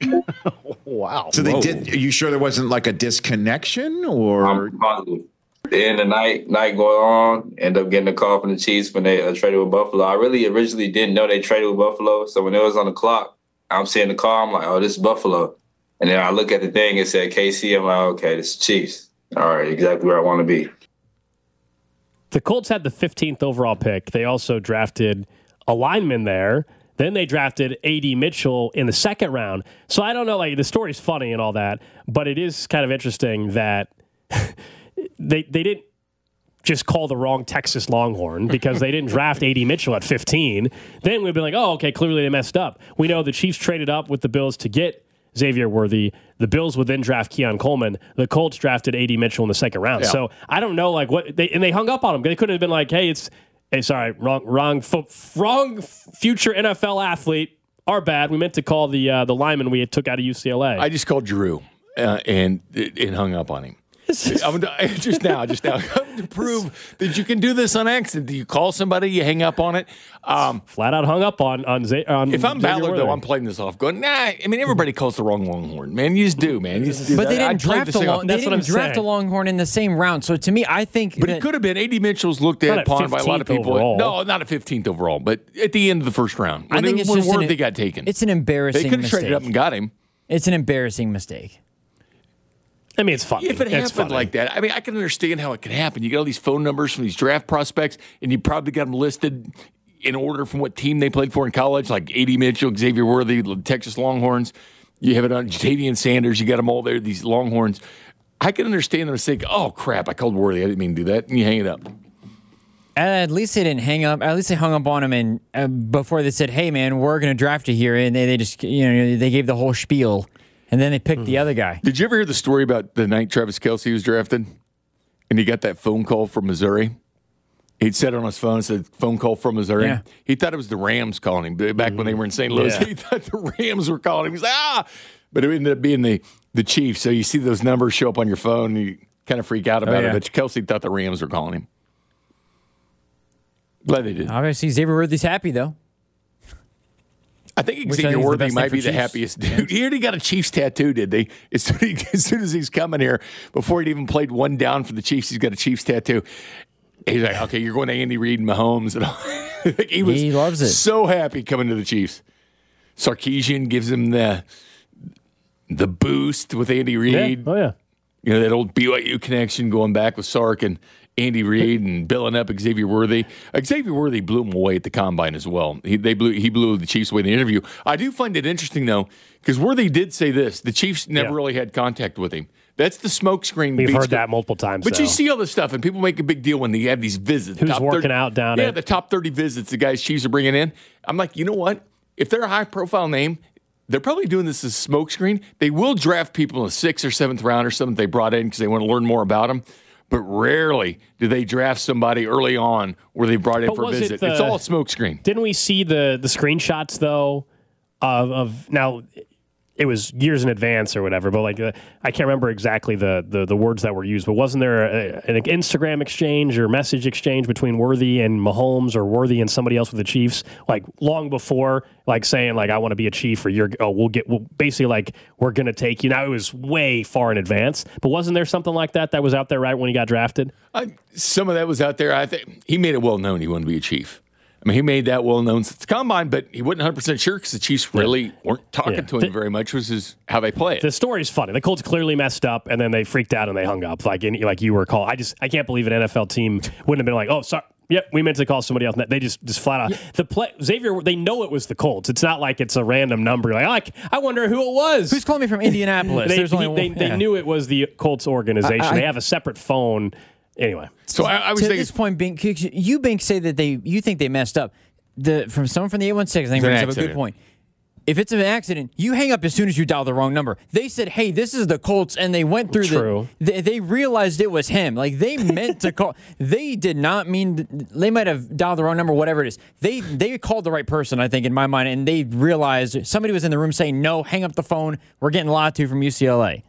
Wow. So they did. Are you sure there wasn't like a disconnection, or I'm positive. The end of the night, night going on, end up getting a call from the Chiefs when they uh, traded with Buffalo. I really originally didn't know they traded with Buffalo. So when it was on the clock, I'm seeing the call. I'm like, oh, this is Buffalo. And then I look at the thing, it said K C. I'm like, okay, this is Chiefs. All right, exactly where I want to be. The Colts had the fifteenth overall pick. They also drafted a lineman there. Then they drafted A D Mitchell in the second round. So I don't know, like the story's funny and all that, but it is kind of interesting that they they didn't just call the wrong Texas Longhorn because they didn't draft A D Mitchell at fifteen. Then we'd be like, oh, okay, clearly they messed up. We know the Chiefs traded up with the Bills to get Xavier Worthy. The Bills would then draft Keon Coleman. The Colts drafted A D Mitchell in the second round. Yeah. So I don't know, like what they and they hung up on him. They couldn't have been like, hey, it's hey, sorry, wrong, wrong, fo- wrong future N F L athlete. Our bad. We meant to call the uh, the lineman we had took out of U C L A. I just called Drew uh, and and hung up on him. I'm, just now, just now, to prove that you can do this on accident. You call somebody, you hang up on it. Um, Flat out hung up on on. Z- on if I'm Xavier Ballard, Worthy. though, I'm playing this off. Going, nah. I mean, everybody calls the wrong Longhorn, man. You just do, man. You just do But that. they I didn't played draft this a thing off. long, they That's what didn't I'm draft a saying. Longhorn in the same round. So to me, I think But that it could have been. A D Mitchell's looked Not at at upon by a lot of fifteenth people. overall. No, not at fifteenth overall, but at the end of the first round. I When, think it- it's when just an- Worthy got taken. it's an embarrassing They could have mistake. traded up and got him. It's an embarrassing mistake. I mean, it's funny. If it it's happened funny. like that, I mean, I can understand how it can happen. You get all these phone numbers from these draft prospects, and you probably got them listed in order from what team they played for in college, like A D Mitchell, Xavier Worthy, the Texas Longhorns. You have it on Jatavian Sanders. You got them all there, these Longhorns. I can understand them saying, oh, crap, I called Worthy. I didn't mean to do that. And you hang it up. At least they didn't hang up. At least they hung up on him and uh, before they said, "Hey, man, we're going to draft you here," and they, they just you know they gave the whole spiel, and then they picked the other guy. Did you ever hear the story about the night Travis Kelce was drafted? And he got that phone call from Missouri? He'd said it on his phone, said phone call from Missouri. Yeah. He thought it was the Rams calling him. Back when they were in Saint Louis, Yeah. he thought the Rams were calling him. He's like, ah! But it ended up being the, the Chiefs. So you see those numbers show up on your phone, and you kind of freak out about Oh, yeah. it. But Kelce thought the Rams were calling him. Glad they did. Obviously, Xavier Worthy's happy though. I think Which I Xavier think is the Worthy best might thing be for the Chiefs. happiest dude. He already got a Chiefs tattoo, did they? As soon as, as soon as he's coming here, before he'd even played one down for the Chiefs, he's got a Chiefs tattoo. He's like, okay, you're going to Andy Reid and Mahomes. And all. Like, he, was He loves it. so happy coming to the Chiefs. Sarkisian gives him the the boost with Andy Yeah. Reid. Oh yeah. You know, that old B Y U connection going back with Sark and Andy Reid and billing up Xavier Worthy. Xavier Worthy blew him away at the combine as well. He they blew he blew the Chiefs away in the interview. I do find it interesting though, because Worthy did say this: the Chiefs never Yeah. really had contact with him. That's the smokescreen. We've heard that multiple times. But though. you see all this stuff, and people make a big deal when they have these visits. Who's top working thirty out down Yeah, at- the top thirty visits the guys Chiefs are bringing in. I'm like, you know what? If they're a high-profile name, they're probably doing this as smokescreen. They will draft people in the sixth or seventh round or something they brought in because they want to learn more about them. But rarely do they draft somebody early on where they brought in But for a was it visit. the- It's all a smokescreen. Didn't we see the the screenshots though of, of now? It was years in advance or whatever, but like uh, I can't remember exactly the, the the words that were used. But wasn't there a, an Instagram exchange or message exchange between Worthy and Mahomes or Worthy and somebody else with the Chiefs, like long before, like saying like I want to be a Chief or you're oh we'll get we'll, basically like we're gonna take you. Now it was way far in advance, but wasn't there something like that that was out there right when he got drafted? Uh, some of that was out there. I think he made it well known he wanted to be a Chief. I mean, he made that well known since the combine, but he wasn't one hundred percent sure because the Chiefs really weren't talking Yeah. to him very much, which is how they play it. The story's funny. The Colts clearly messed up, and then they freaked out and they hung up. Like in, like you were called. I just I can't believe an N F L team wouldn't have been like, oh, sorry. Yep, we meant to call somebody else. They just just flat out the play. Xavier, they know it was the Colts. It's not like it's a random number. Like, oh, I, I wonder who it was. Who's calling me from Indianapolis? they, There's only he- one. they, yeah. they knew it was the Colts organization. I- I- they have a separate phone. Anyway, so I, I was to thinking, this point, Bink, you Bink say that they you think they messed up. The from someone from the eight one six, I think It's an brings up a accident. good point. If it's an accident, you hang up as soon as you dial the wrong number. They said, "Hey, this is the Colts," and they went through True. the. They, they realized it was him. Like they meant to call. They did not mean. They might have dialed the wrong number, whatever it is. They they called the right person, I think, in my mind, and they realized somebody was in the room saying, "No, hang up the phone. We're getting lied to from U C L A."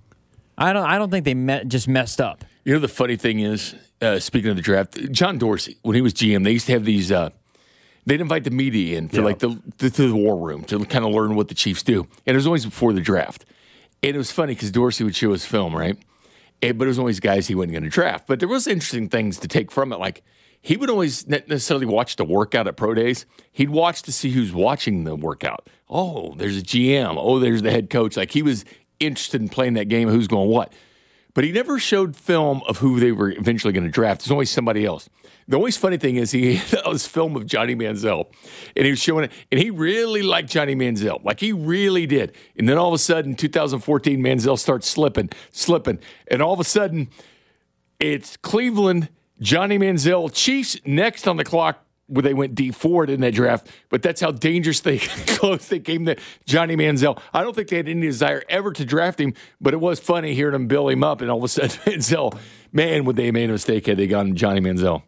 I don't. I don't think they met, just messed up. you know, the funny thing is, uh, speaking of the draft, John Dorsey, when he was G M, they used to have these. Uh, They'd invite the media in for Yeah. like the, the to the war room to kind of learn what the Chiefs do, and it was always before the draft. And it was funny because Dorsey would show his film, right? And, but it was always guys he wasn't going to draft. But there was interesting things to take from it. Like he would always not necessarily watch the workout at pro days. He'd watch to see who's watching the workout. Oh, there's a G M. Oh, there's the head coach. Like he was interested in playing that game. Who's going what? But he never showed film of who they were eventually going to draft. There's always somebody else. The always funny thing is he had this film of Johnny Manziel, and he was showing it, and he really liked Johnny Manziel. Like, he really did. And then all of a sudden, two thousand fourteen, Manziel starts slipping, slipping. And all of a sudden, it's Cleveland, Johnny Manziel, Chiefs next on the clock, where they went D forward in that draft. But that's how dangerous they close they came to Johnny Manziel. I don't think they had any desire ever to draft him, but it was funny hearing them bill him up, and all of a sudden, Manziel, man, would they have made a mistake had they gone Johnny Manziel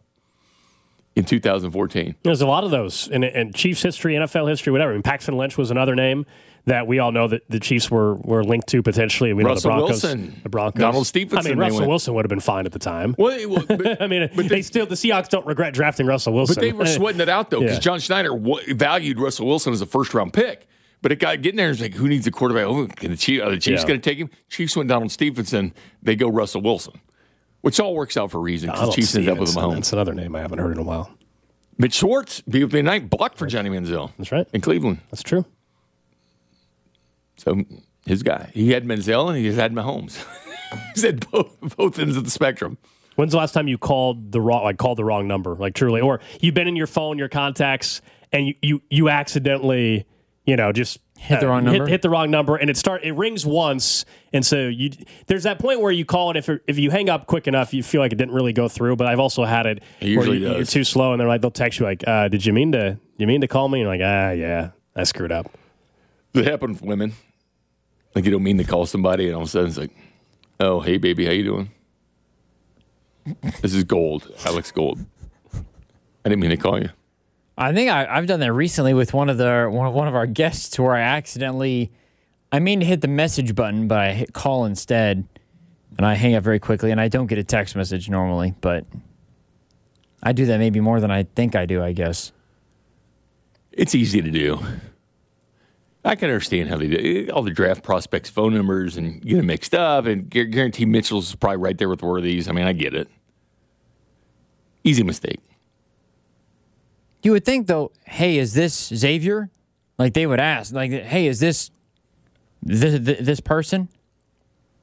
in two thousand fourteen. There's a lot of those in, in Chiefs history, N F L history, whatever. I mean, Paxton Lynch was another name that we all know that the Chiefs were were linked to potentially. We know Russell the Broncos, Wilson, the Broncos, Donald Stephenson, I mean, they Russell went. Wilson would have been fine at the time. Well, it- well, but, I mean, but they, they- still the Seahawks don't regret drafting Russell Wilson. but they were sweating it out, though, because Yeah. John Schneider w- valued Russell Wilson as a first-round pick. But it got getting there and was like, who needs a quarterback? Oh, can the Chiefs, are the Chiefs Yeah. going to take him? Chiefs went Donald Stevenson. They go Russell Wilson, which all works out for a reason because the Donald Chiefs ended up with Stevenson, Mahomes. That's another name I haven't heard in a while. Mitch Schwartz, B of the night, blocked for Johnny Manziel. That's right. In Cleveland. That's true. So his guy, he had Manziel and he just had Mahomes. He's had both, both ends of the spectrum. When's the last time you called the wrong, like called the wrong number, like truly, or you've been in your phone, your contacts, and you you, you accidentally, you know, just Hit the wrong hit, number? hit the wrong number, and it start it rings once, and so you there's that point where you call it. If it, if you hang up quick enough, you feel like it didn't really go through. But I've also had it, It usually where you, you're does. too slow, and they're like they'll text you like, uh, "Did you mean to you mean to call me?" And you're like, "Ah, yeah, I screwed up." Does it happen with women? Like you don't mean to call somebody, and all of a sudden it's like, "Oh, hey baby, how you doing? This is Gold, Alex Gold. I didn't mean to call you." I think I, I've done that recently with one of the one, one of our guests where I accidentally, I mean to hit the message button, but I hit call instead, and I hang up very quickly, and I don't get a text message normally, but I do that maybe more than I think I do, I guess. It's easy to do. I can understand how they do all the draft prospects' phone numbers and get them mixed up, and gu- guarantee Mitchell's probably right there with Worthy's. I mean, I get it. Easy mistake. You would think, though, hey, is this Xavier? Like, they would ask, like, hey, is this this, this person?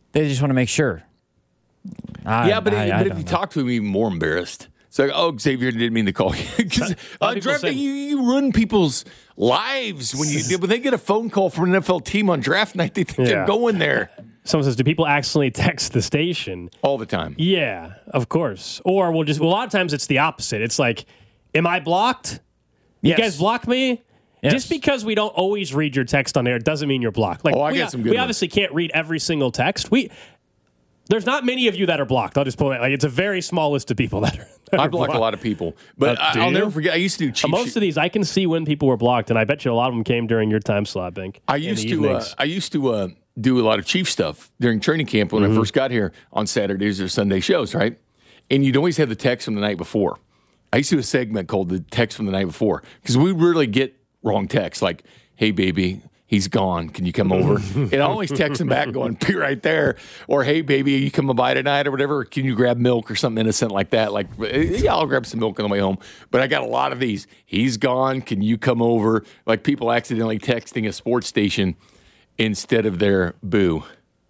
They just want to make sure. I, yeah, but, I, it, I but if don't you know. talk to him, even more embarrassed. It's like, oh, Xavier didn't mean to call you. Because on people draft day, say- you, you ruin people's lives when you when they get a phone call from an N F L team on draft night. They think Yeah. they're going there Someone says, do people accidentally text the station? all the time. Yeah, of course. Or we'll just, well, a lot of times it's the opposite. It's like, am I blocked? You Yes. guys block me? Yes. Just because we don't always read your text on air doesn't mean you're blocked. Like, Oh, I we, get some good we ones. obviously can't read every single text. We There's not many of you that are blocked. I'll just pull it. Like, it's a very small list of people that are. That I are block blocked. a lot of people, but Uh, I, do I'll you? never forget. I used to do cheap. Most of these, I can see when people were blocked, and I bet you a lot of them came during your time slot, Bink. I in used the to. Uh, evenings. I used to uh, do a lot of Chief stuff during training camp when Mm-hmm. I first got here on Saturdays or Sunday shows, right? And you'd always have the text from the night before. I used to do a segment called the text from the night before because we really get wrong texts like, "Hey, baby, he's gone. Can you come over?" And I always text him back going, "Be right there," or "Hey, baby, you coming by tonight or whatever? Can you grab milk or something innocent like that?" Like, yeah, I'll grab some milk on the way home. But I got a lot of these. He's gone. Can you come over? Like people accidentally texting a sports station instead of their boo.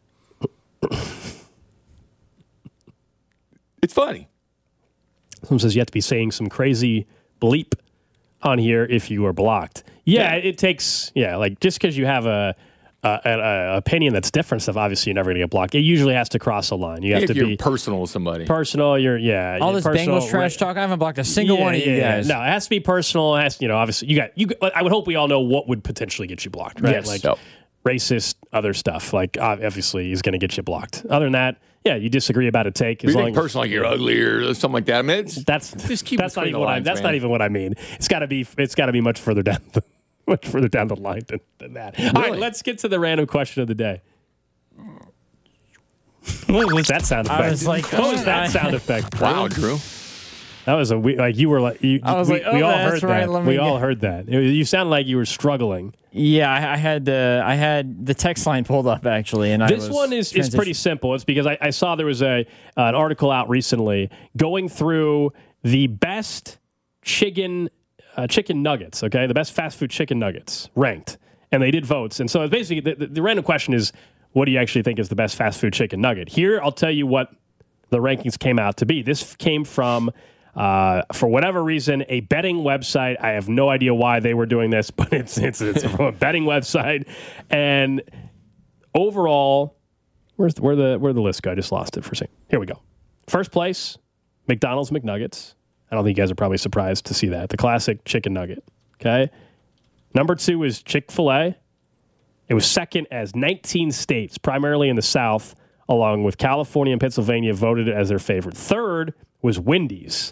It's funny. Someone says you have to be saying some crazy bleep on here if you are blocked. Yeah, Yeah. it takes, yeah, like just because you have a, a, a, a opinion that's different stuff, obviously you're never going to get blocked. It usually has to cross a line. You have If to you're be personal with somebody. personal. You're, yeah. All you're this personal, Bengals trash right. talk, I haven't blocked a single Yeah, one of you yeah, guys. No, it has to be personal. It has, you know, obviously you got, you. I would hope we all know what would potentially get you blocked, right? Yes. Like Yep. racist, other stuff. Like obviously is going to get you blocked. Other than that, yeah, you disagree about a take. If As you long think as, personal, like you're ugly or something like that. I mean, it's, That's Just keep it that's not between even the what I lines, that's man. not even what I mean. It's got to be it's got to be much further down the, much further down the line than, than that. All right, let's get to the random question of the day. What was that sound effect? I was like, what was oh, that I- sound effect? wow, Drew. That was a we- like you were like you. I was we, like, oh, we all that's heard right, that. let me We all get- heard that. It- you sound like you were struggling. Yeah, I, I had the I had the text line pulled up actually, and I This was one is, is pretty transition- simple. It's because I, I saw there was a uh, an article out recently going through the best chicken uh, chicken nuggets. Okay, the best fast food chicken nuggets ranked, and they did votes. And so it's basically the, the, the random question is, what do you actually think is the best fast food chicken nugget? Here, I'll tell you what the rankings came out to be. This came from. Uh, for whatever reason, a betting website. I have no idea why they were doing this, but it's it's, it's from a betting website. And overall, where's the, where the where the list go? I just lost it for a second. Here we go. First place, McDonald's McNuggets. I don't think you guys are probably surprised to see that. The classic chicken nugget. Okay. Number two is Chick-fil-A. It was second as nineteen states, primarily in the South, along with California and Pennsylvania, voted it as their favorite. Third was Wendy's.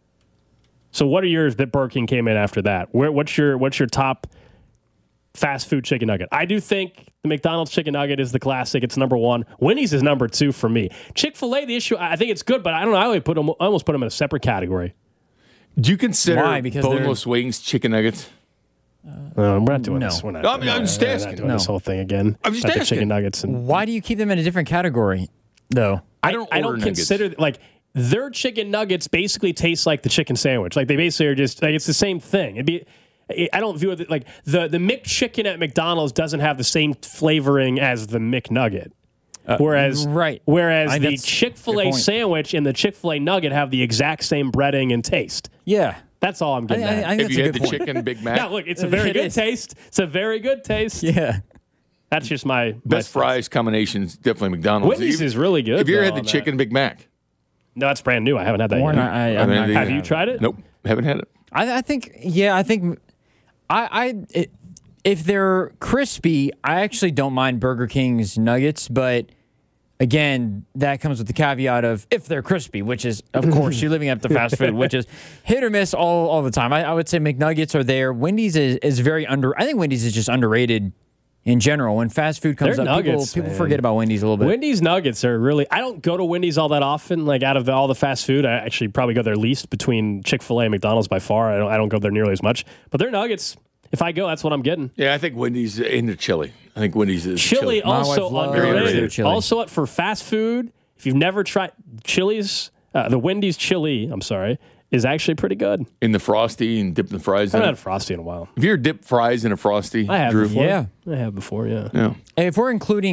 So what are yours that Burger King came in after that? Where, what's your what's your top fast food chicken nugget? I do think the McDonald's chicken nugget is the classic. It's number one. Wendy's is number two for me. Chick-fil-A, the issue, I think it's good, but I don't know. I would put them, I almost put them in a separate category. Do you consider Why? Because they're- boneless wings chicken nuggets? Uh, we're not doing No. this. We're not, No, I'm- we're I'm not- just we're not asking. doing No. this whole thing again. I'm just about the asking. chicken nuggets. And Why do you keep them in a different category, though? I don't I order don't nuggets. consider like their chicken nuggets basically taste like the chicken sandwich. Like they basically are just like it's the same thing. It'd be. I don't view it like the the McChicken at McDonald's doesn't have the same flavoring as the McNugget. Whereas, right. Whereas I- the that's Chick-fil-A your point. sandwich and the Chick-fil-A nugget have the exact same breading and taste. Yeah. That's all I'm I, getting I, at. I think Have that's you a had good the point. chicken Big Mac? now, look, it's a very It good is. taste. It's a very good taste. Yeah. That's just my Best my fries combinations, definitely McDonald's. Wendy's If- is really good. Have you ever though, had the on that. chicken Big Mac? No, that's brand new. I haven't had that Or yet. not, I, I'm I mean, not the- gonna Have you tried it? Nope, haven't had it. I, I think, yeah, I think, I, I it, if they're crispy, I actually don't mind Burger King's nuggets, but again, that comes with the caveat of if they're crispy, which is, of course, you're living up to fast food, which is hit or miss all, all the time. I, I would say McNuggets are there. Wendy's is, is very under. I think Wendy's is just underrated in general. When fast food comes Their up, nuggets, people, people man. forget about Wendy's a little bit. Wendy's nuggets are really. I don't go to Wendy's all that often. Like out of the, all the fast food, I actually probably go there least between Chick-fil-A and McDonald's by far. I don't. I don't go there nearly as much. But their nuggets, if I go, that's what I'm getting. Yeah, I think Wendy's in the chili. I think Wendy's is Chili, My also wife loves underrated. their chili. Also, what for fast food? If you've never tried Chili's, uh, the Wendy's chili, I'm sorry, is actually pretty good. in the Frosty and dip the fries I in haven't it. had Frosty in a while. Have you ever dipped fries in a Frosty? I have Drew? before. Yeah. I have before. Yeah. Yeah. If we're including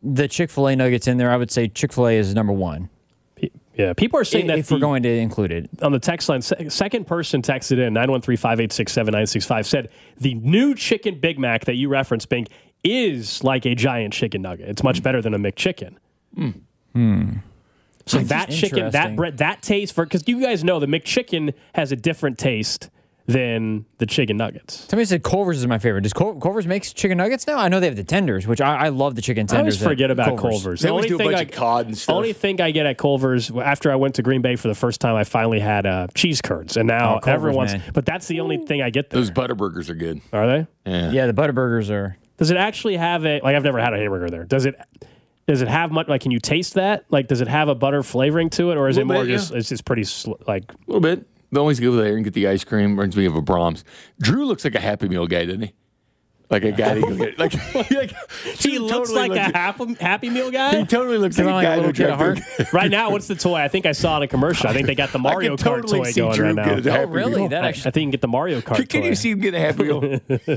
the Chick-fil-A nuggets in there, I would say Chick-fil-A is number one. Yeah, people are saying if, that if the, we're going to include it. On the text line, se- second person texted in, nine one three, five eight six, seven nine six five, said the new chicken Big Mac that you referenced, Bink, is like a giant chicken nugget. It's much mm. better than a McChicken. Mm. Mm. So that chicken, that bread, that taste, for because you guys know the McChicken has a different taste than the chicken nuggets. Somebody said Culver's is my favorite. Does Cul- Culver's make chicken nuggets now? I know they have the tenders, which I, I love the chicken tenders. I always forget about Culver's. Culver's. They the always only do a thing bunch I, of cod and stuff. only thing I get at Culver's, after I went to Green Bay for the first time, I finally had uh, cheese curds. And now oh, everyone's, man. but that's the only thing I get there. Those Butterburgers are good. Are they? Yeah. Yeah, the Butterburgers are. Does it actually have a, like I've never had a hamburger there. Does it, does it have much, like can you taste that? Like does it have a butter flavoring to it? Or is it more bit, just, yeah. it's just pretty, sl- like. A little bit. They always go there and get the ice cream. Reminds me of a Brahms. Drew looks like a Happy Meal guy, doesn't he? Like a guy that you get. Like, like he looks totally like a happy, happy Meal guy? He totally looks like a guy like a who heart. Right now, what's the toy? I think I saw it in a commercial. I think they got the Mario I Kart totally toy see going Drew right now. get a Happy Oh, really? Meal. That I actually. think you can get the Mario Kart Can, toy. can you see him get a Happy Meal?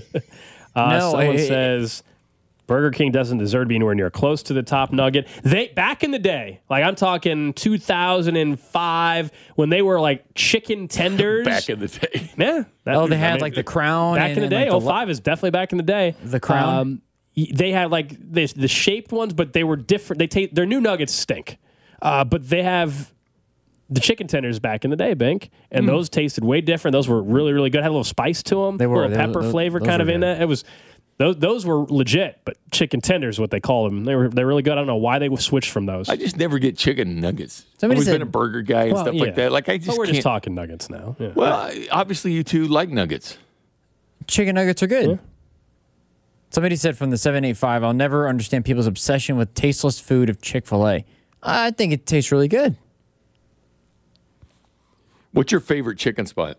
Uh, No, someone it- says Burger King doesn't deserve to be anywhere near close to the top nugget. They back in the day, like I'm talking two thousand five, when they were like chicken tenders. Back in the day. Yeah. that- Oh, they I had mean, like the Crown. Back and, in the and, day, like, oh five is definitely back in the day. The Crown? Um, y- they had like this, the shaped ones, but they were different. They take their new nuggets stink, uh, but they have the chicken tenders back in the day, Bink, and Mm. those tasted way different. Those were really, really good. Had a little spice to them. They were. a little They- pepper those- flavor those kind were of in good. that. It was. Those those were legit, but chicken tenders, what they call them, they were they're really good. I don't know why they switched from those. I just never get chicken nuggets. Somebody Always said- been a burger guy and Well, stuff yeah. like that. Like I just but we're can't. just talking nuggets now. Yeah. Well, I- obviously you two like nuggets. Chicken nuggets are good. Yeah. Somebody said from the seven eight five, I'll never understand people's obsession with tasteless food of Chick-fil-A. I think it tastes really good. What's your favorite chicken spot?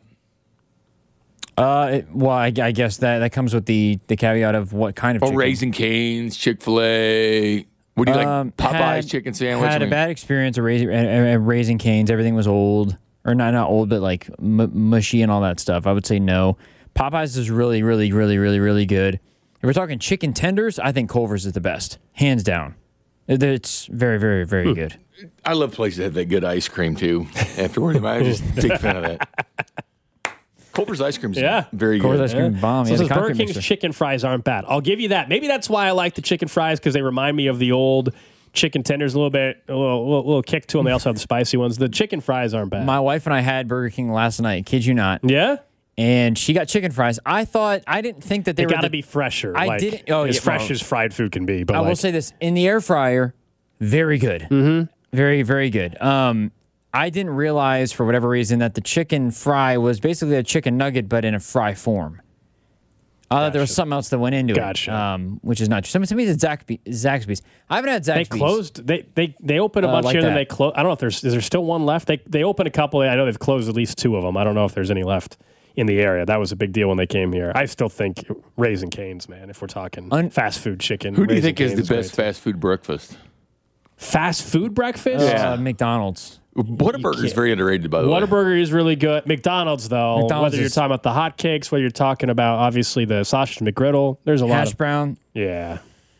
Uh, it, well, I, I guess that, that comes with the, the caveat of what kind of Oh, chicken. Raising Cane's, Chick-fil-A. What do you Um, like? Popeyes had- chicken sandwich. Had I a mean, bad experience at raising, at, at Raising Cane's. Everything was old. Or not, not old, but like m- mushy and all that stuff. I would say no. Popeyes is really, really, really, really, really good. If we're talking chicken tenders, I think Culver's is the best. Hands down. It- It's very, very, very good. I love places that have that good ice cream too. Afterward, I'm just a big fan of that. Culver's ice cream is Yeah. very Culver's good. ice cream bomb. So Yeah, it the says Burger concrete King's mixer. chicken fries aren't bad. I'll give you that. Maybe that's why I like the chicken fries, because they remind me of the old chicken tenders a little bit, a little, little, little kick to them. They also have the spicy ones. The chicken fries aren't bad. My wife and I had Burger King last night. Kid you not. yeah? And she got chicken fries. I thought, I didn't think that they, They were got to the- be fresher. I like, didn't- oh, as yeah, fresh well, as fried food can be. But I like, will say this. In the air fryer, very good. Mm-hmm. Very, very good. Um, I didn't realize, for whatever reason, that the chicken fry was basically a chicken nugget, but in a fry form. I thought there was something else that went into Gotcha. it, um, which is not true. Somebody, somebody said Zaxby, Zaxby's. I haven't had They Zaxby's. closed. They they they opened a Uh, bunch like here, and then that. they close. I don't know if there's is there still one left. They they opened a couple. I know they've closed at least two of them. I don't know if there's any left in the area. That was a big deal when they came here. I still think Raising Cane's, man. If we're talking Un- fast food chicken, Who do you Raising think is Cane's the best great. fast food breakfast? fast food breakfast? Uh, McDonald's. Whataburger is very underrated, by the way. Whataburger is really good. McDonald's, though, McDonald's whether you're is- talking about the hotcakes, whether you're talking about obviously the sausage McGriddle, there's a lot Hash of brown. yeah.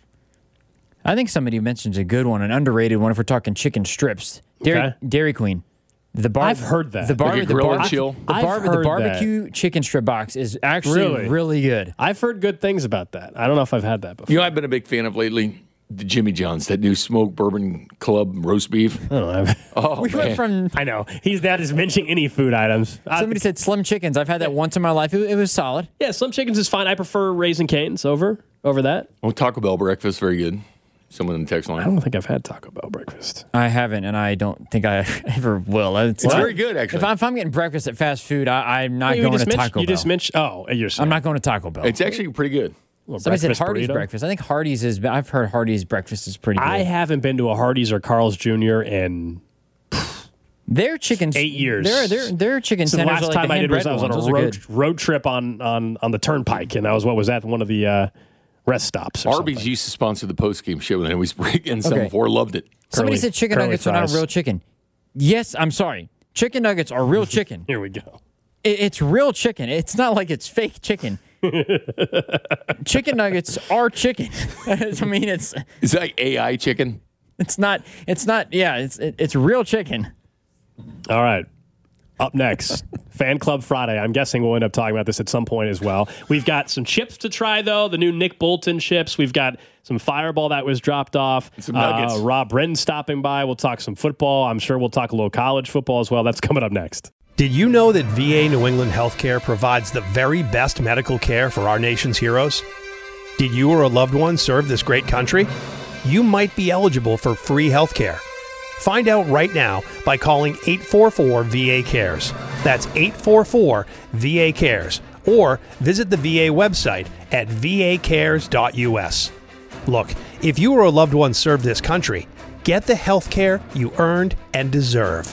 I think somebody mentions a good one, an underrated one if we're talking chicken strips. Dairy, Okay. Dairy Queen. The bar- I've heard that. The, bar- Like a the, grill bar- and chill? the, I've bar- the heard barbecue chicken strip box is actually Really? really good. I've heard good things about that. I don't know if I've had that before. You know, I've been a big fan of lately the Jimmy John's, that new smoked bourbon club roast beef. I don't know. I've- Oh, We man. went from I know he's not just mentioning any food items. I- somebody said Slim Chickens. I've had that once in my life. It, it was solid. yeah, Slim Chickens is fine. I prefer Raising Cane's over over that. Oh, Taco Bell breakfast, very good. Someone in the text I line. don't think I've had Taco Bell breakfast. I haven't, and I don't think I ever will. It's, It's very good, actually. If, I, if I'm getting breakfast at fast food, I, I'm not You going to just mentioned- Taco You Bell. just mentioned. Oh, you're saying I'm not going to Taco Bell. It's actually pretty good. Well, Somebody said breakfast Hardee's burrito. breakfast. I think Hardee's is. I've heard Hardee's breakfast is pretty good. I haven't been to a Hardee's or Carl's Junior in Their chicken eight years. Their their their chicken So the tenders last are like time the I did was hand-bread I was on ones. a Those are road, good. road trip on, on, on the Turnpike, and that was what was that one of the uh, rest stops. Or Arby's something. used to sponsor the post game show, and we bring in some Okay. before. Loved it. Somebody Curly- said chicken curly nuggets are not fries. real chicken. Yes, I'm sorry. Chicken nuggets are real chicken. Here we go. It, it's real chicken. It's not like it's fake chicken. Chicken nuggets are chicken. I mean, it's it's like A I chicken. It's not. It's not. Yeah, it's it, it's real chicken. All right. Up next, Fan Club Friday. I'm guessing we'll end up talking about this at some point as well. We've got some chips to try, though, the new Nick Bolton chips. We've got some Fireball that was dropped off. Some nuggets. Uh, Rob Brenton stopping by. We'll talk some football. I'm sure we'll talk a little college football as well. That's coming up next. Did you know that V A New England Healthcare provides the very best medical care for our nation's heroes? Did you or a loved one serve this great country? You might be eligible for free healthcare. Find out right now by calling eight four four V A cares. That's eight four four V A cares. Or visit the V A website at v a cares dot u s. Look, if you or a loved one served this country, get the health care you earned and deserve.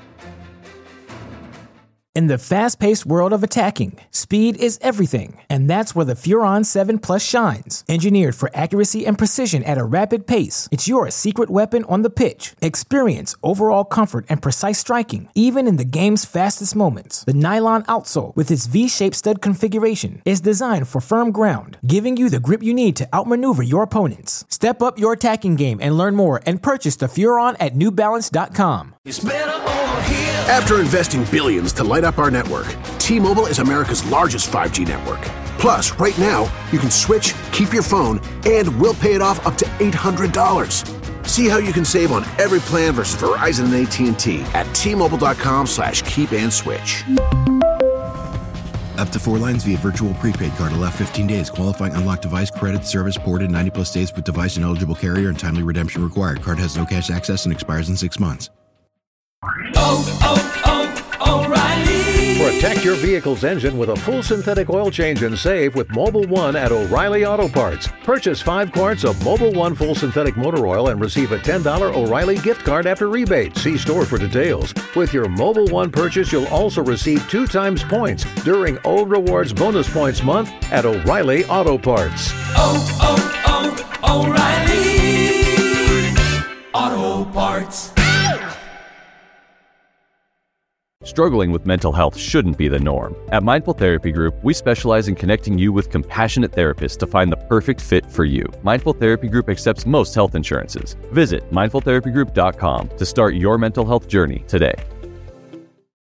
In the fast-paced world of attacking, speed is everything, and that's where the Furon seven Plus shines. Engineered for accuracy and precision at a rapid pace, it's your secret weapon on the pitch. Experience overall comfort and precise striking, even in the game's fastest moments. The nylon outsole, with its V-shaped stud configuration, is designed for firm ground, giving you the grip you need to outmaneuver your opponents. Step up your attacking game and learn more, and purchase the Furon at new balance dot com. It's better over here. After investing billions to light up our network, T-Mobile is America's largest five G network. Plus, right now, you can switch, keep your phone, and we'll pay it off up to eight hundred dollars. See how you can save on every plan versus Verizon and A T and T at T-Mobile.com slash keep and switch. Up to four lines via virtual prepaid card. Allow fifteen days. Qualifying unlocked device credit service ported ninety plus days with device and eligible carrier and timely redemption required. Card has no cash access and expires in six months. Oh, oh, oh, O'Reilly. Protect your vehicle's engine with a full synthetic oil change and save with Mobil one at O'Reilly Auto Parts. Purchase five quarts of Mobil one full synthetic motor oil and receive a ten dollars O'Reilly gift card after rebate. See store for details. With your Mobil one purchase, you'll also receive two times points during O Rewards Bonus Points Month at O'Reilly Auto Parts. Oh, oh, oh, O'Reilly Auto Parts. Struggling with mental health shouldn't be the norm. At Mindful Therapy Group, we specialize in connecting you with compassionate therapists to find the perfect fit for you. Mindful Therapy Group accepts most health insurances. Visit mindful therapy group dot com to start your mental health journey today.